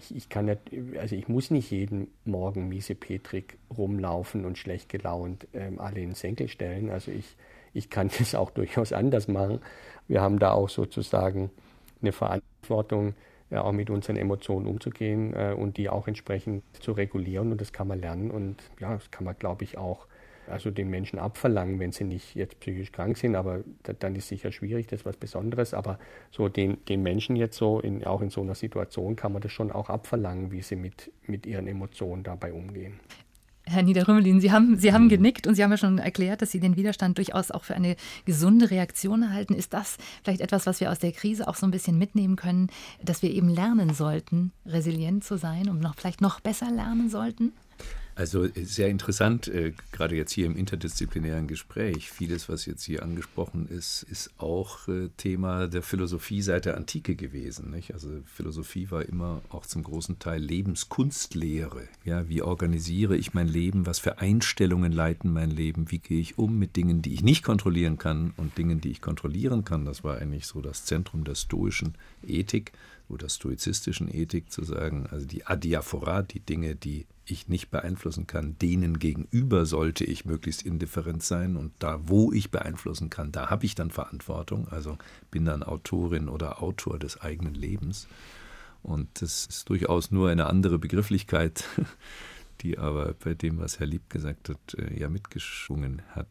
[SPEAKER 3] ich muss nicht jeden Morgen miesepetrig rumlaufen und schlecht gelaunt alle in den Senkel stellen. Also ich kann das auch durchaus anders machen. Wir haben da auch sozusagen eine Verantwortung, auch mit unseren Emotionen umzugehen und die auch entsprechend zu regulieren. Und das kann man lernen und ja, das kann man, glaube ich, auch den Menschen abverlangen, wenn sie nicht jetzt psychisch krank sind, aber dann ist sicher schwierig, das ist was Besonderes, aber so den Menschen jetzt so, auch in so einer Situation kann man das schon auch abverlangen, wie sie mit ihren Emotionen dabei umgehen.
[SPEAKER 1] Herr Nieder-Rümelin, Sie haben genickt und Sie haben ja schon erklärt, dass Sie den Widerstand durchaus auch für eine gesunde Reaktion halten. Ist das vielleicht etwas, was wir aus der Krise auch so ein bisschen mitnehmen können, dass wir eben lernen sollten, resilient zu sein und vielleicht noch besser lernen sollten?
[SPEAKER 2] Also sehr interessant, gerade jetzt hier im interdisziplinären Gespräch. Vieles, was jetzt hier angesprochen ist, ist auch Thema der Philosophie seit der Antike gewesen. Nicht? Also Philosophie war immer auch zum großen Teil Lebenskunstlehre. Ja, wie organisiere ich mein Leben? Was für Einstellungen leiten mein Leben? Wie gehe ich um mit Dingen, die ich nicht kontrollieren kann und Dingen, die ich kontrollieren kann? Das war eigentlich so das Zentrum der stoischen Ethik oder stoizistischen Ethik zu sagen. Also die Adiaphora, die Dinge, die ich nicht beeinflussen kann, denen gegenüber sollte ich möglichst indifferent sein und da, wo ich beeinflussen kann, da habe ich dann Verantwortung, also bin dann Autorin oder Autor des eigenen Lebens und das ist durchaus nur eine andere Begrifflichkeit, die aber bei dem, was Herr Lieb gesagt hat, ja mitgeschwungen hat.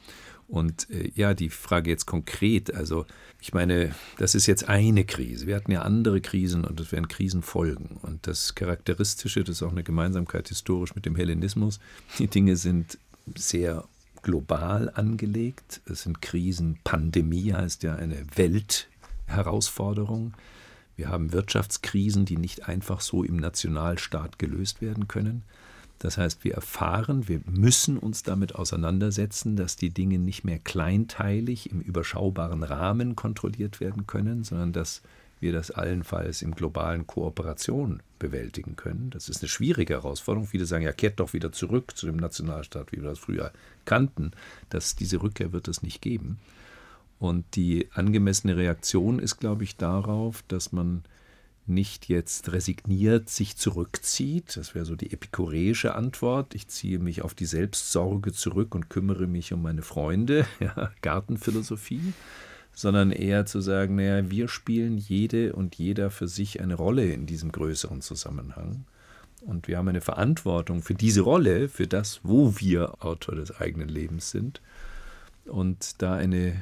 [SPEAKER 2] Und die Frage jetzt konkret, also ich meine, das ist jetzt eine Krise. Wir hatten ja andere Krisen und es werden Krisenfolgen. Und das Charakteristische, das ist auch eine Gemeinsamkeit historisch mit dem Hellenismus, die Dinge sind sehr global angelegt. Es sind Krisen, Pandemie heißt ja eine Weltherausforderung. Wir haben Wirtschaftskrisen, die nicht einfach so im Nationalstaat gelöst werden können. Das heißt, wir müssen uns damit auseinandersetzen, dass die Dinge nicht mehr kleinteilig im überschaubaren Rahmen kontrolliert werden können, sondern dass wir das allenfalls in globalen Kooperation bewältigen können. Das ist eine schwierige Herausforderung. Viele sagen, ja, kehrt doch wieder zurück zu dem Nationalstaat, wie wir das früher kannten. Diese Rückkehr wird es nicht geben. Und die angemessene Reaktion ist, glaube ich, darauf, dass man nicht jetzt resigniert sich zurückzieht. Das wäre so die epikureische Antwort. Ich ziehe mich auf die Selbstsorge zurück und kümmere mich um meine Freunde, ja, Gartenphilosophie, sondern eher zu sagen, naja, wir spielen jede und jeder für sich eine Rolle in diesem größeren Zusammenhang. Und wir haben eine Verantwortung für diese Rolle, für das, wo wir Autor des eigenen Lebens sind. Und da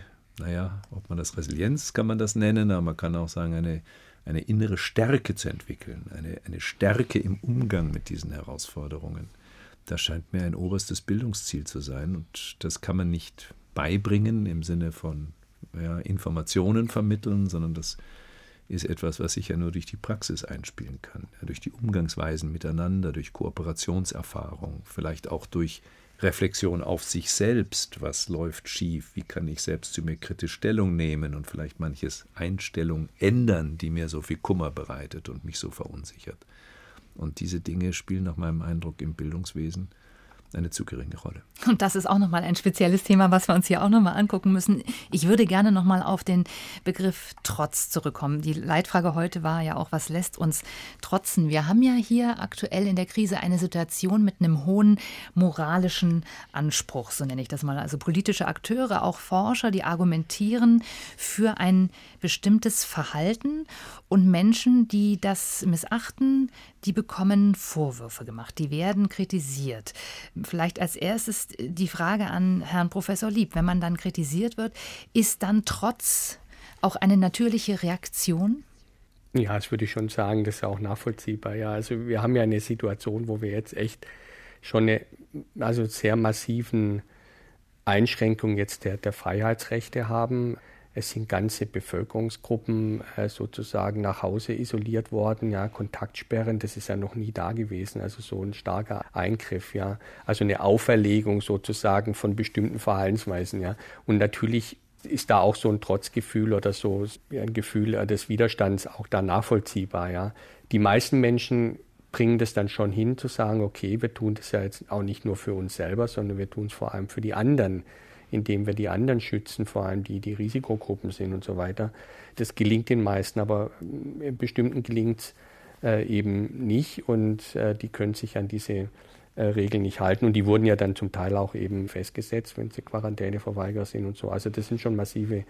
[SPEAKER 2] ob man das Resilienz kann man das nennen, aber man kann auch sagen, eine innere Stärke zu entwickeln, eine Stärke im Umgang mit diesen Herausforderungen. Das scheint mir ein oberstes Bildungsziel zu sein. Und das kann man nicht beibringen im Sinne von Informationen vermitteln, sondern das ist etwas, was sich ja nur durch die Praxis einspielen kann, durch die Umgangsweisen miteinander, durch Kooperationserfahrung, vielleicht auch durch Reflexion auf sich selbst, was läuft schief, wie kann ich selbst zu mir kritisch Stellung nehmen und vielleicht manches Einstellung ändern, die mir so viel Kummer bereitet und mich so verunsichert. Und diese Dinge spielen nach meinem Eindruck im Bildungswesen eine zu geringe Rolle.
[SPEAKER 1] Und das ist auch nochmal ein spezielles Thema, was wir uns hier auch nochmal angucken müssen. Ich würde gerne nochmal auf den Begriff Trotz zurückkommen. Die Leitfrage heute war ja auch, was lässt uns trotzen? Wir haben ja hier aktuell in der Krise eine Situation mit einem hohen moralischen Anspruch, so nenne ich das mal. Also politische Akteure, auch Forscher, die argumentieren für ein bestimmtes Verhalten und Menschen, die das missachten, die bekommen Vorwürfe gemacht, die werden kritisiert. Vielleicht als erstes die Frage an Herrn Professor Lieb. Wenn man dann kritisiert wird, ist dann Trotz auch eine natürliche Reaktion?
[SPEAKER 3] Ja, das würde ich schon sagen, das ist auch nachvollziehbar. Ja, also wir haben ja eine Situation, wo wir jetzt echt schon eine sehr massiven Einschränkung jetzt der Freiheitsrechte haben. Es sind ganze Bevölkerungsgruppen sozusagen nach Hause isoliert worden, ja, Kontaktsperren, das ist ja noch nie da gewesen, also so ein starker Eingriff, ja, also eine Auferlegung sozusagen von bestimmten Verhaltensweisen, ja, und natürlich ist da auch so ein Trotzgefühl oder so ein Gefühl des Widerstands auch da nachvollziehbar, ja. Die meisten Menschen bringen das dann schon hin zu sagen, okay, wir tun das ja jetzt auch nicht nur für uns selber, sondern wir tun es vor allem für die anderen, indem wir die anderen schützen, vor allem die Risikogruppen sind und so weiter. Das gelingt den meisten, aber in bestimmten gelingt es eben nicht und die können sich an diese Regeln nicht halten und die wurden ja dann zum Teil auch eben festgesetzt, wenn sie Quarantäneverweigerer sind und so. Also das sind schon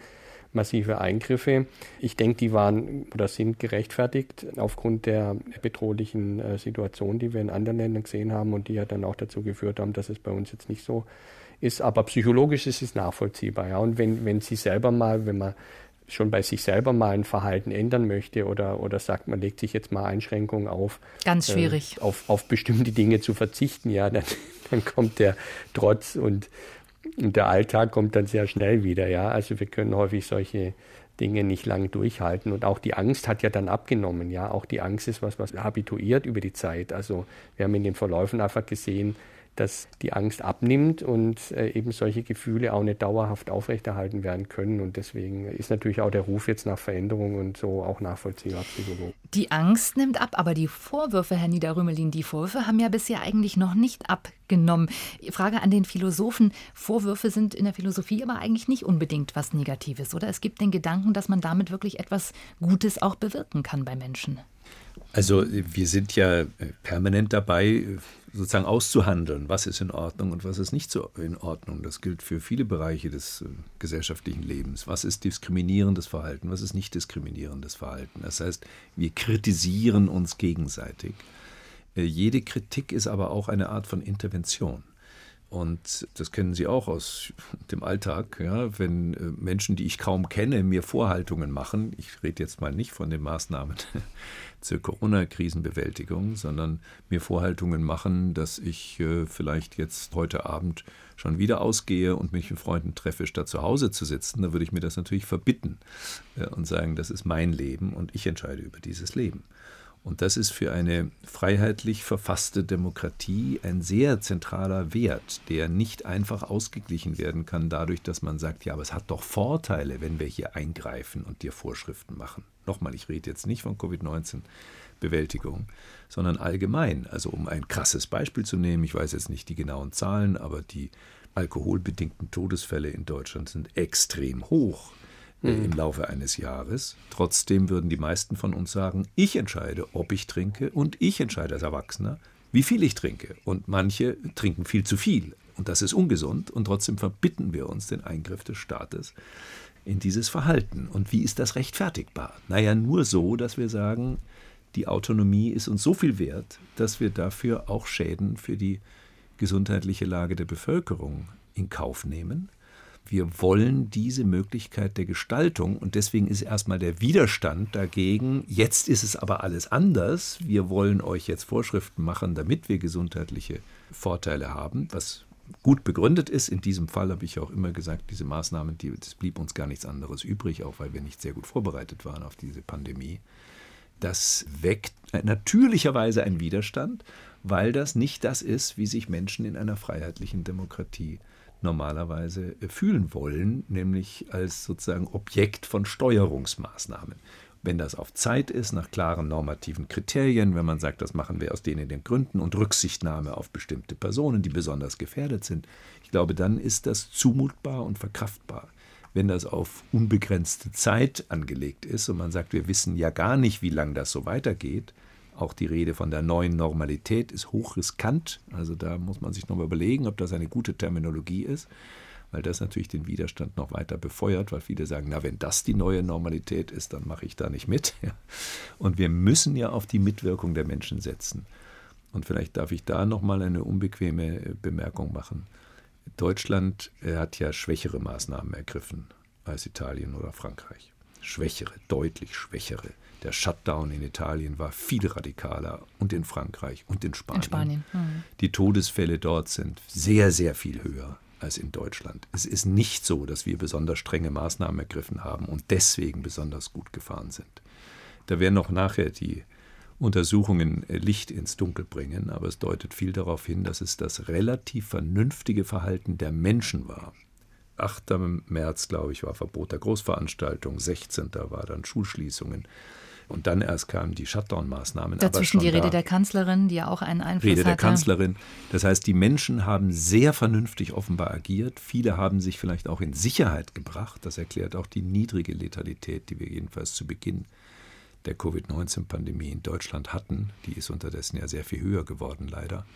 [SPEAKER 3] massive Eingriffe. Ich denke, die waren oder sind gerechtfertigt aufgrund der bedrohlichen Situation, die wir in anderen Ländern gesehen haben und die ja dann auch dazu geführt haben, dass es bei uns jetzt nicht so ist, aber psychologisch ist es nachvollziehbar. Ja. Und wenn Sie selber mal, wenn man schon bei sich selber mal ein Verhalten ändern möchte oder sagt, man legt sich jetzt mal Einschränkungen auf,
[SPEAKER 1] ganz schwierig,
[SPEAKER 3] auf bestimmte Dinge zu verzichten, ja, dann kommt der Trotz und der Alltag kommt dann sehr schnell wieder. Ja. Also wir können häufig solche Dinge nicht lange durchhalten. Und auch die Angst hat ja dann abgenommen. Ja. Auch die Angst ist was habituiert über die Zeit. Also wir haben in den Verläufen einfach gesehen, dass die Angst abnimmt und eben solche Gefühle auch nicht dauerhaft aufrechterhalten werden können. Und deswegen ist natürlich auch der Ruf jetzt nach Veränderung und so auch nachvollziehbar psychologisch.
[SPEAKER 1] Die Angst nimmt ab, aber die Vorwürfe, Herr Niederrümelin, die Vorwürfe haben ja bisher eigentlich noch nicht abgenommen. Frage an den Philosophen, Vorwürfe sind in der Philosophie aber eigentlich nicht unbedingt was Negatives, oder? Es gibt den Gedanken, dass man damit wirklich etwas Gutes auch bewirken kann bei Menschen.
[SPEAKER 2] Also wir sind ja permanent dabei, sozusagen auszuhandeln, was ist in Ordnung und was ist nicht so in Ordnung. Das gilt für viele Bereiche des gesellschaftlichen Lebens. Was ist diskriminierendes Verhalten, was ist nicht diskriminierendes Verhalten? Das heißt, wir kritisieren uns gegenseitig. Jede Kritik ist aber auch eine Art von Intervention. Und das kennen Sie auch aus dem Alltag, ja, wenn Menschen, die ich kaum kenne, mir Vorhaltungen machen. Ich rede jetzt mal nicht von den Maßnahmen zur Corona-Krisenbewältigung, sondern mir Vorhaltungen machen, dass ich vielleicht jetzt heute Abend schon wieder ausgehe und mich mit Freunden treffe, statt zu Hause zu sitzen. Da würde ich mir das natürlich verbitten und sagen, das ist mein Leben und ich entscheide über dieses Leben. Und das ist für eine freiheitlich verfasste Demokratie ein sehr zentraler Wert, der nicht einfach ausgeglichen werden kann dadurch, dass man sagt, ja, aber es hat doch Vorteile, wenn wir hier eingreifen und dir Vorschriften machen. Nochmal, ich rede jetzt nicht von Covid-19-Bewältigung, sondern allgemein. Also um ein krasses Beispiel zu nehmen, ich weiß jetzt nicht die genauen Zahlen, aber die alkoholbedingten Todesfälle in Deutschland sind extrem hoch im Laufe eines Jahres. Trotzdem würden die meisten von uns sagen, ich entscheide, ob ich trinke und ich entscheide als Erwachsener, wie viel ich trinke. Und manche trinken viel zu viel und das ist ungesund und trotzdem verbitten wir uns den Eingriff des Staates in dieses Verhalten. Und wie ist das rechtfertigbar? Naja, nur so, dass wir sagen, die Autonomie ist uns so viel wert, dass wir dafür auch Schäden für die gesundheitliche Lage der Bevölkerung in Kauf nehmen. Wir wollen diese Möglichkeit der Gestaltung und deswegen ist erstmal der Widerstand dagegen, jetzt ist es aber alles anders, wir wollen euch jetzt Vorschriften machen, damit wir gesundheitliche Vorteile haben, was gut begründet ist. In diesem Fall habe ich auch immer gesagt, diese Maßnahmen, es blieb uns gar nichts anderes übrig, auch weil wir nicht sehr gut vorbereitet waren auf diese Pandemie. Das weckt natürlicherweise einen Widerstand, weil das nicht das ist, wie sich Menschen in einer freiheitlichen Demokratie normalerweise fühlen wollen, nämlich als sozusagen Objekt von Steuerungsmaßnahmen. Wenn das auf Zeit ist, nach klaren normativen Kriterien, wenn man sagt, das machen wir aus den Gründen und Rücksichtnahme auf bestimmte Personen, die besonders gefährdet sind, ich glaube, dann ist das zumutbar und verkraftbar. Wenn das auf unbegrenzte Zeit angelegt ist und man sagt, wir wissen ja gar nicht, wie lange das so weitergeht, auch die Rede von der neuen Normalität ist hochriskant. Also da muss man sich noch mal überlegen, ob das eine gute Terminologie ist, weil das natürlich den Widerstand noch weiter befeuert, weil viele sagen, na, wenn das die neue Normalität ist, dann mache ich da nicht mit. Und wir müssen ja auf die Mitwirkung der Menschen setzen. Und vielleicht darf ich da noch mal eine unbequeme Bemerkung machen. Deutschland hat ja schwächere Maßnahmen ergriffen als Italien oder Frankreich. Schwächere, deutlich schwächere. Der Shutdown in Italien war viel radikaler und in Frankreich und in Spanien. Die Todesfälle dort sind sehr, sehr viel höher als in Deutschland. Es ist nicht so, dass wir besonders strenge Maßnahmen ergriffen haben und deswegen besonders gut gefahren sind. Da werden noch nachher die Untersuchungen Licht ins Dunkel bringen, aber es deutet viel darauf hin, dass es das relativ vernünftige Verhalten der Menschen war. 8. März, glaube ich, war Verbot der Großveranstaltung, 16. war dann Schulschließungen. Und dann erst kamen die Shutdown-Maßnahmen.
[SPEAKER 1] Dazwischen die Rede der Kanzlerin, die ja auch einen Einfluss hatte.
[SPEAKER 2] Rede der Kanzlerin. Das heißt, die Menschen haben sehr vernünftig offenbar agiert. Viele haben sich vielleicht auch in Sicherheit gebracht. Das erklärt auch die niedrige Letalität, die wir jedenfalls zu Beginn der Covid-19-Pandemie in Deutschland hatten. Die ist unterdessen ja sehr viel höher geworden, leider.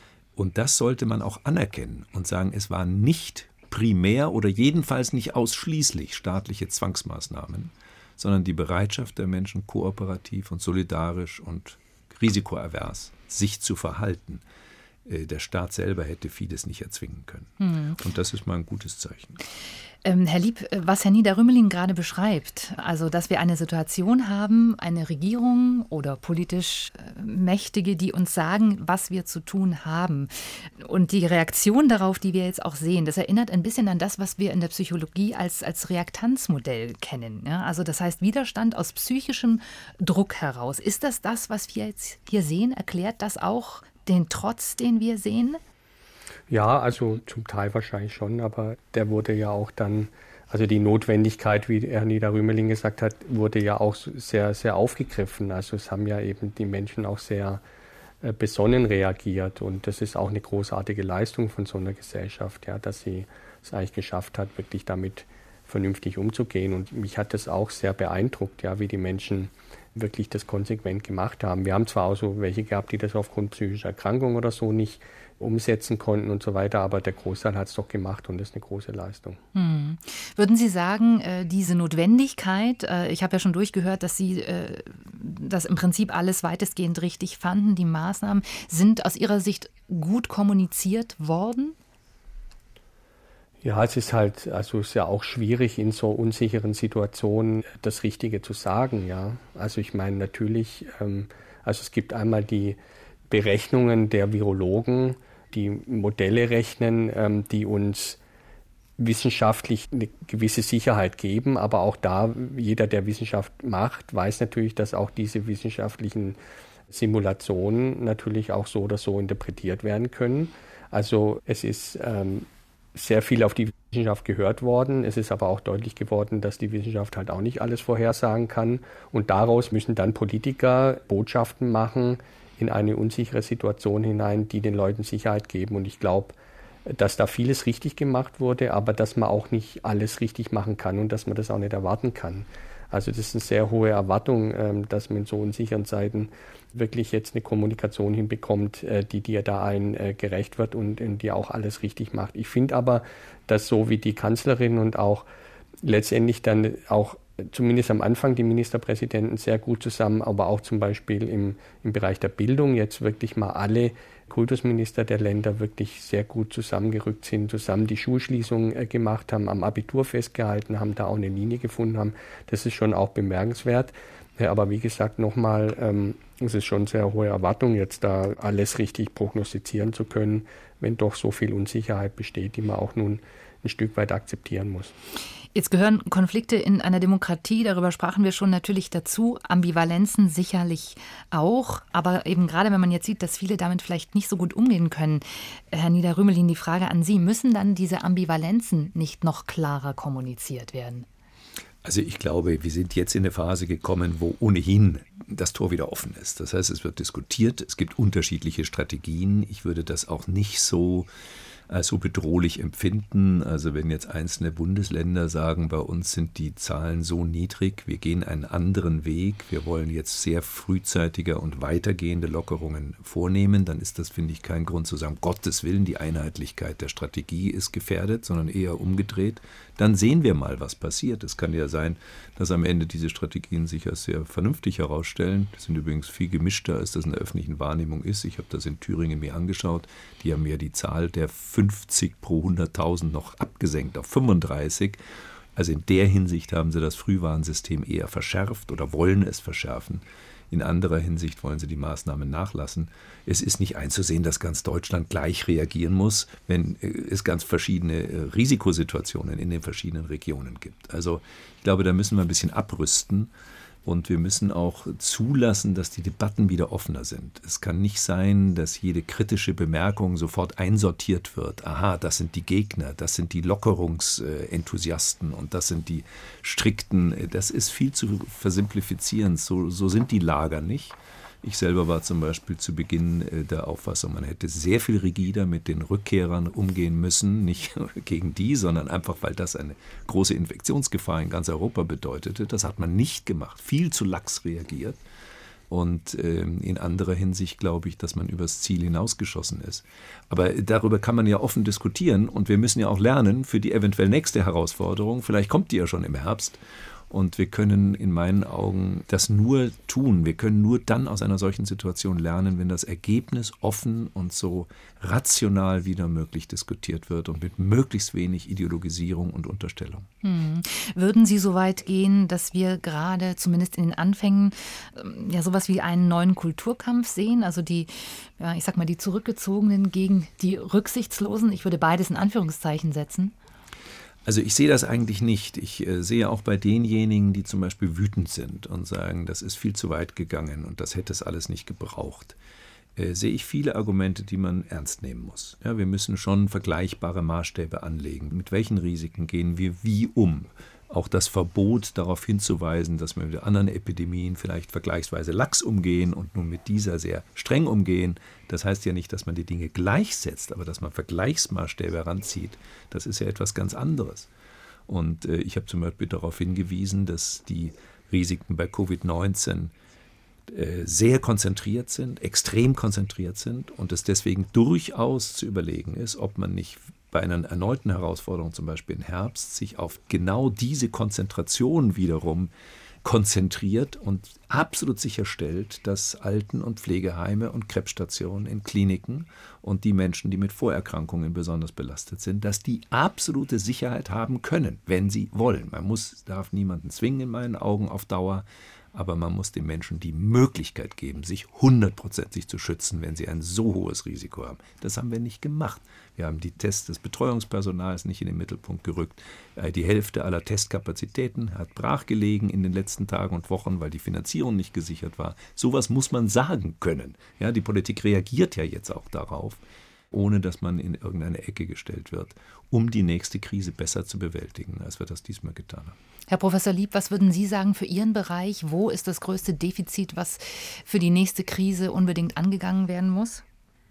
[SPEAKER 2] Und das sollte man auch anerkennen und sagen, es waren nicht primär oder jedenfalls nicht ausschließlich staatliche Zwangsmaßnahmen, sondern die Bereitschaft der Menschen, kooperativ und solidarisch und risikoavers sich zu verhalten. Der Staat selber hätte vieles nicht erzwingen können. Und das ist mal ein gutes Zeichen.
[SPEAKER 1] Herr Lieb, was Herr Nieder-Rümelin gerade beschreibt, also dass wir eine Situation haben, eine Regierung oder politisch Mächtige, die uns sagen, was wir zu tun haben. Und die Reaktion darauf, die wir jetzt auch sehen, das erinnert ein bisschen an das, was wir in der Psychologie als Reaktanzmodell kennen. Ja? Also das heißt Widerstand aus psychischem Druck heraus. Ist das, was wir jetzt hier sehen? Erklärt das auch den Trotz, den wir sehen?
[SPEAKER 3] Ja, also zum Teil wahrscheinlich schon, aber der wurde ja auch dann, also die Notwendigkeit, wie Herr Nieder-Rümelin gesagt hat, wurde ja auch sehr, sehr aufgegriffen. Also es haben ja eben die Menschen auch sehr besonnen reagiert und das ist auch eine großartige Leistung von so einer Gesellschaft, ja, dass sie es eigentlich geschafft hat, wirklich damit vernünftig umzugehen. Und mich hat das auch sehr beeindruckt, ja, wie die Menschen wirklich das konsequent gemacht haben. Wir haben zwar auch so welche gehabt, die das aufgrund psychischer Erkrankung oder so nicht umsetzen konnten und so weiter, aber der Großteil hat es doch gemacht und das ist eine große Leistung.
[SPEAKER 1] Würden Sie sagen, diese Notwendigkeit, ich habe ja schon durchgehört, dass Sie das im Prinzip alles weitestgehend richtig fanden, die Maßnahmen, sind aus Ihrer Sicht gut kommuniziert worden?
[SPEAKER 3] Ja, es ist ja auch schwierig, in so unsicheren Situationen das Richtige zu sagen, ja. Also ich meine natürlich, es gibt einmal die Berechnungen der Virologen, die Modelle rechnen, die uns wissenschaftlich eine gewisse Sicherheit geben, aber auch da, jeder, der Wissenschaft macht, weiß natürlich, dass auch diese wissenschaftlichen Simulationen natürlich auch so oder so interpretiert werden können. Also es ist sehr viel auf die Wissenschaft gehört worden. Es ist aber auch deutlich geworden, dass die Wissenschaft halt auch nicht alles vorhersagen kann. Und daraus müssen dann Politiker Botschaften machen in eine unsichere Situation hinein, die den Leuten Sicherheit geben. Und ich glaube, dass da vieles richtig gemacht wurde, aber dass man auch nicht alles richtig machen kann und dass man das auch nicht erwarten kann. Also das ist eine sehr hohe Erwartung, dass man in so unsicheren Zeiten wirklich jetzt eine Kommunikation hinbekommt, die dir da allen gerecht wird und die auch alles richtig macht. Ich finde aber, dass so wie die Kanzlerin und auch letztendlich dann auch zumindest am Anfang die Ministerpräsidenten sehr gut zusammen, aber auch zum Beispiel im Bereich der Bildung jetzt wirklich mal alle Kultusminister der Länder wirklich sehr gut zusammengerückt sind, zusammen die Schulschließung gemacht haben, am Abitur festgehalten haben, da auch eine Linie gefunden haben. Das ist schon auch bemerkenswert. Ja, aber wie gesagt, nochmal, es ist schon sehr hohe Erwartung, jetzt da alles richtig prognostizieren zu können, wenn doch so viel Unsicherheit besteht, die man auch nun ein Stück weit akzeptieren muss.
[SPEAKER 1] Jetzt gehören Konflikte in einer Demokratie, darüber sprachen wir schon, natürlich dazu, Ambivalenzen sicherlich auch, aber eben gerade wenn man jetzt sieht, dass viele damit vielleicht nicht so gut umgehen können. Herr Nieder-Rümelin, die Frage an Sie, müssen dann diese Ambivalenzen nicht noch klarer kommuniziert werden?
[SPEAKER 2] Also ich glaube, wir sind jetzt in eine Phase gekommen, wo ohnehin das Tor wieder offen ist. Das heißt, es wird diskutiert, es gibt unterschiedliche Strategien. Ich würde das auch nicht so bedrohlich empfinden. Also wenn jetzt einzelne Bundesländer sagen, bei uns sind die Zahlen so niedrig, wir gehen einen anderen Weg, wir wollen jetzt sehr frühzeitiger und weitergehende Lockerungen vornehmen, dann ist das, finde ich, kein Grund zu sagen, Gottes Willen, die Einheitlichkeit der Strategie ist gefährdet, sondern eher umgedreht. Dann sehen wir mal, was passiert. Es kann ja sein, dass am Ende diese Strategien sich als sehr vernünftig herausstellen. Die sind übrigens viel gemischter, als das in der öffentlichen Wahrnehmung ist. Ich habe das in Thüringen mir angeschaut. Die haben ja die Zahl der 50 pro 100.000 noch abgesenkt auf 35. Also in der Hinsicht haben sie das Frühwarnsystem eher verschärft oder wollen es verschärfen. In anderer Hinsicht wollen sie die Maßnahmen nachlassen. Es ist nicht einzusehen, dass ganz Deutschland gleich reagieren muss, wenn es ganz verschiedene Risikosituationen in den verschiedenen Regionen gibt. Also ich glaube, da müssen wir ein bisschen abrüsten. Und wir müssen auch zulassen, dass die Debatten wieder offener sind. Es kann nicht sein, dass jede kritische Bemerkung sofort einsortiert wird. Aha, das sind die Gegner, das sind die Lockerungsenthusiasten und das sind die strikten. Das ist viel zu versimplifizierend. So sind die Lager nicht. Ich selber war zum Beispiel zu Beginn der Auffassung, man hätte sehr viel rigider mit den Rückkehrern umgehen müssen. Nicht gegen die, sondern einfach, weil das eine große Infektionsgefahr in ganz Europa bedeutete. Das hat man nicht gemacht. Viel zu lax reagiert. Und in anderer Hinsicht glaube ich, dass man übers Ziel hinausgeschossen ist. Aber darüber kann man ja offen diskutieren. Und wir müssen ja auch lernen für die eventuell nächste Herausforderung. Vielleicht kommt die ja schon im Herbst. Und wir können in meinen Augen das nur tun. Wir können nur dann aus einer solchen Situation lernen, wenn das Ergebnis offen und so rational wie möglich diskutiert wird und mit möglichst wenig Ideologisierung und Unterstellung.
[SPEAKER 1] Würden Sie so weit gehen, dass wir gerade zumindest in den Anfängen sowas wie einen neuen Kulturkampf sehen? Also die Zurückgezogenen gegen die Rücksichtslosen? Ich würde beides in Anführungszeichen setzen.
[SPEAKER 2] Also ich sehe das eigentlich nicht. Ich sehe auch bei denjenigen, die zum Beispiel wütend sind und sagen, das ist viel zu weit gegangen und das hätte es alles nicht gebraucht, sehe ich viele Argumente, die man ernst nehmen muss. Ja, wir müssen schon vergleichbare Maßstäbe anlegen. Mit welchen Risiken gehen wir wie um? Auch das Verbot, darauf hinzuweisen, dass wir mit anderen Epidemien vielleicht vergleichsweise lax umgehen und nun mit dieser sehr streng umgehen. Das heißt ja nicht, dass man die Dinge gleichsetzt, aber dass man Vergleichsmaßstäbe heranzieht. Das ist ja etwas ganz anderes. Und ich habe zum Beispiel darauf hingewiesen, dass die Risiken bei Covid-19 sehr konzentriert sind, extrem konzentriert sind und es deswegen durchaus zu überlegen ist, ob man nicht bei einer erneuten Herausforderung, zum Beispiel im Herbst, sich auf genau diese Konzentration wiederum konzentriert und absolut sicherstellt, dass Alten- und Pflegeheime und Krebsstationen in Kliniken und die Menschen, die mit Vorerkrankungen besonders belastet sind, dass die absolute Sicherheit haben können, wenn sie wollen. Darf niemanden zwingen in meinen Augen auf Dauer, aber man muss den Menschen die Möglichkeit geben, sich 100% zu schützen, wenn sie ein so hohes Risiko haben. Das haben wir nicht gemacht. Wir haben die Tests des Betreuungspersonals nicht in den Mittelpunkt gerückt. Die Hälfte aller Testkapazitäten hat brachgelegen in den letzten Tagen und Wochen, weil die Finanzierung nicht gesichert war. Sowas muss man sagen können. Ja, die Politik reagiert ja jetzt auch darauf, ohne dass man in irgendeine Ecke gestellt wird, um die nächste Krise besser zu bewältigen, als wir das diesmal getan haben.
[SPEAKER 1] Herr Professor Lieb, was würden Sie sagen für Ihren Bereich? Wo ist das größte Defizit, was für die nächste Krise unbedingt angegangen werden muss?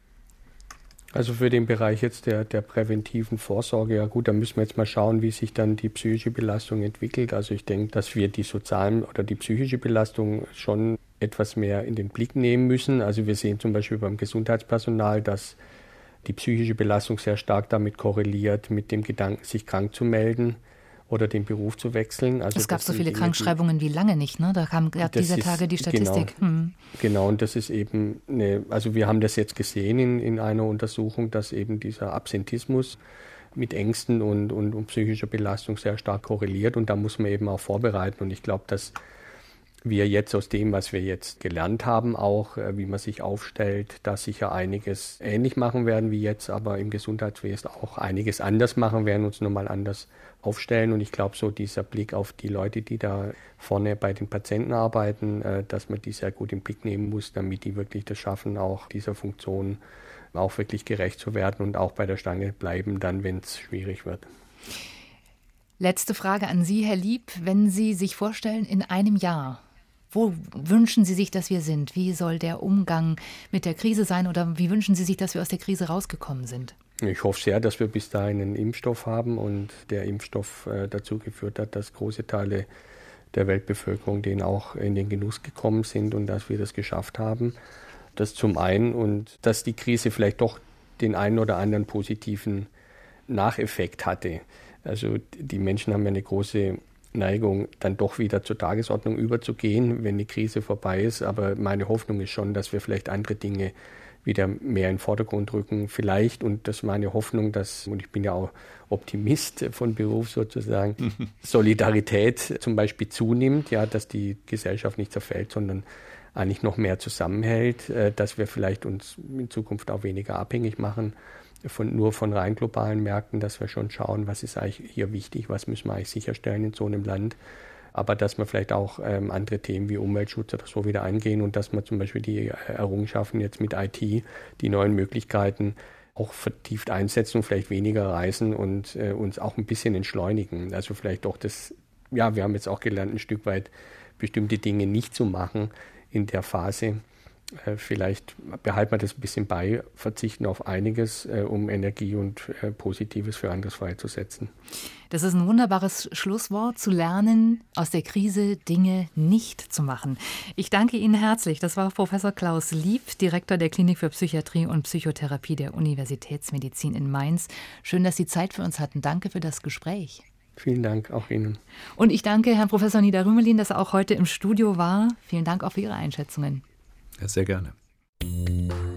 [SPEAKER 3] Also für den Bereich jetzt der präventiven Vorsorge, ja gut, da müssen wir jetzt mal schauen, wie sich dann die psychische Belastung entwickelt. Also ich denke, dass wir die sozialen oder die psychische Belastung schon etwas mehr in den Blick nehmen müssen. Also wir sehen zum Beispiel beim Gesundheitspersonal, dass die psychische Belastung sehr stark damit korreliert, mit dem Gedanken, sich krank zu melden oder den Beruf zu wechseln. Also
[SPEAKER 1] es gab so viele Krankschreibungen wie lange nicht, ne? Da kam dieser Tage die Statistik.
[SPEAKER 3] Genau, und das ist eben, also wir haben das jetzt gesehen in einer Untersuchung, dass eben dieser Absentismus mit Ängsten und psychischer Belastung sehr stark korreliert und da muss man eben auch vorbereiten und ich glaube, dass wir jetzt aus dem, was wir jetzt gelernt haben, auch wie man sich aufstellt, da sicher einiges ähnlich machen werden wie jetzt, aber im Gesundheitswesen auch einiges anders machen werden, uns nochmal anders aufstellen. Und ich glaube, so dieser Blick auf die Leute, die da vorne bei den Patienten arbeiten, dass man die sehr gut im Blick nehmen muss, damit die wirklich das schaffen, auch dieser Funktion auch wirklich gerecht zu werden und auch bei der Stange bleiben, dann, wenn es schwierig wird.
[SPEAKER 1] Letzte Frage an Sie, Herr Lieb. Wenn Sie sich vorstellen, in einem Jahr, wo wünschen Sie sich, dass wir sind? Wie soll der Umgang mit der Krise sein oder wie wünschen Sie sich, dass wir aus der Krise rausgekommen sind?
[SPEAKER 3] Ich hoffe sehr, dass wir bis dahin einen Impfstoff haben und der Impfstoff dazu geführt hat, dass große Teile der Weltbevölkerung denen auch in den Genuss gekommen sind und dass wir das geschafft haben. Das zum einen und dass die Krise vielleicht doch den einen oder anderen positiven Nacheffekt hatte. Also die Menschen haben ja eine große Neigung, dann doch wieder zur Tagesordnung überzugehen, wenn die Krise vorbei ist. Aber meine Hoffnung ist schon, dass wir vielleicht andere Dinge wieder mehr in den Vordergrund rücken. Vielleicht, und das ist meine Hoffnung, und ich bin ja auch Optimist von Beruf sozusagen, Solidarität zum Beispiel zunimmt, ja, dass die Gesellschaft nicht zerfällt, sondern eigentlich noch mehr zusammenhält, dass wir vielleicht uns in Zukunft auch weniger abhängig machen nur von rein globalen Märkten, dass wir schon schauen, was ist eigentlich hier wichtig, was müssen wir eigentlich sicherstellen in so einem Land, aber dass wir vielleicht auch andere Themen wie Umweltschutz oder so wieder angehen und dass wir zum Beispiel die Errungenschaften jetzt mit IT, die neuen Möglichkeiten auch vertieft einsetzen und vielleicht weniger reisen und uns auch ein bisschen entschleunigen. Also vielleicht auch wir haben jetzt auch gelernt, ein Stück weit bestimmte Dinge nicht zu machen in der Phase. Vielleicht behalten wir das ein bisschen bei, verzichten auf einiges, um Energie und Positives für anderes freizusetzen.
[SPEAKER 1] Das ist ein wunderbares Schlusswort, zu lernen, aus der Krise Dinge nicht zu machen. Ich danke Ihnen herzlich. Das war Professor Klaus Lieb, Direktor der Klinik für Psychiatrie und Psychotherapie der Universitätsmedizin in Mainz. Schön, dass Sie Zeit für uns hatten. Danke für das Gespräch.
[SPEAKER 3] Vielen Dank auch Ihnen.
[SPEAKER 1] Und ich danke Herrn Professor Nieder-Rümelin, dass er auch heute im Studio war. Vielen Dank auch für Ihre Einschätzungen.
[SPEAKER 2] Ja, sehr gerne.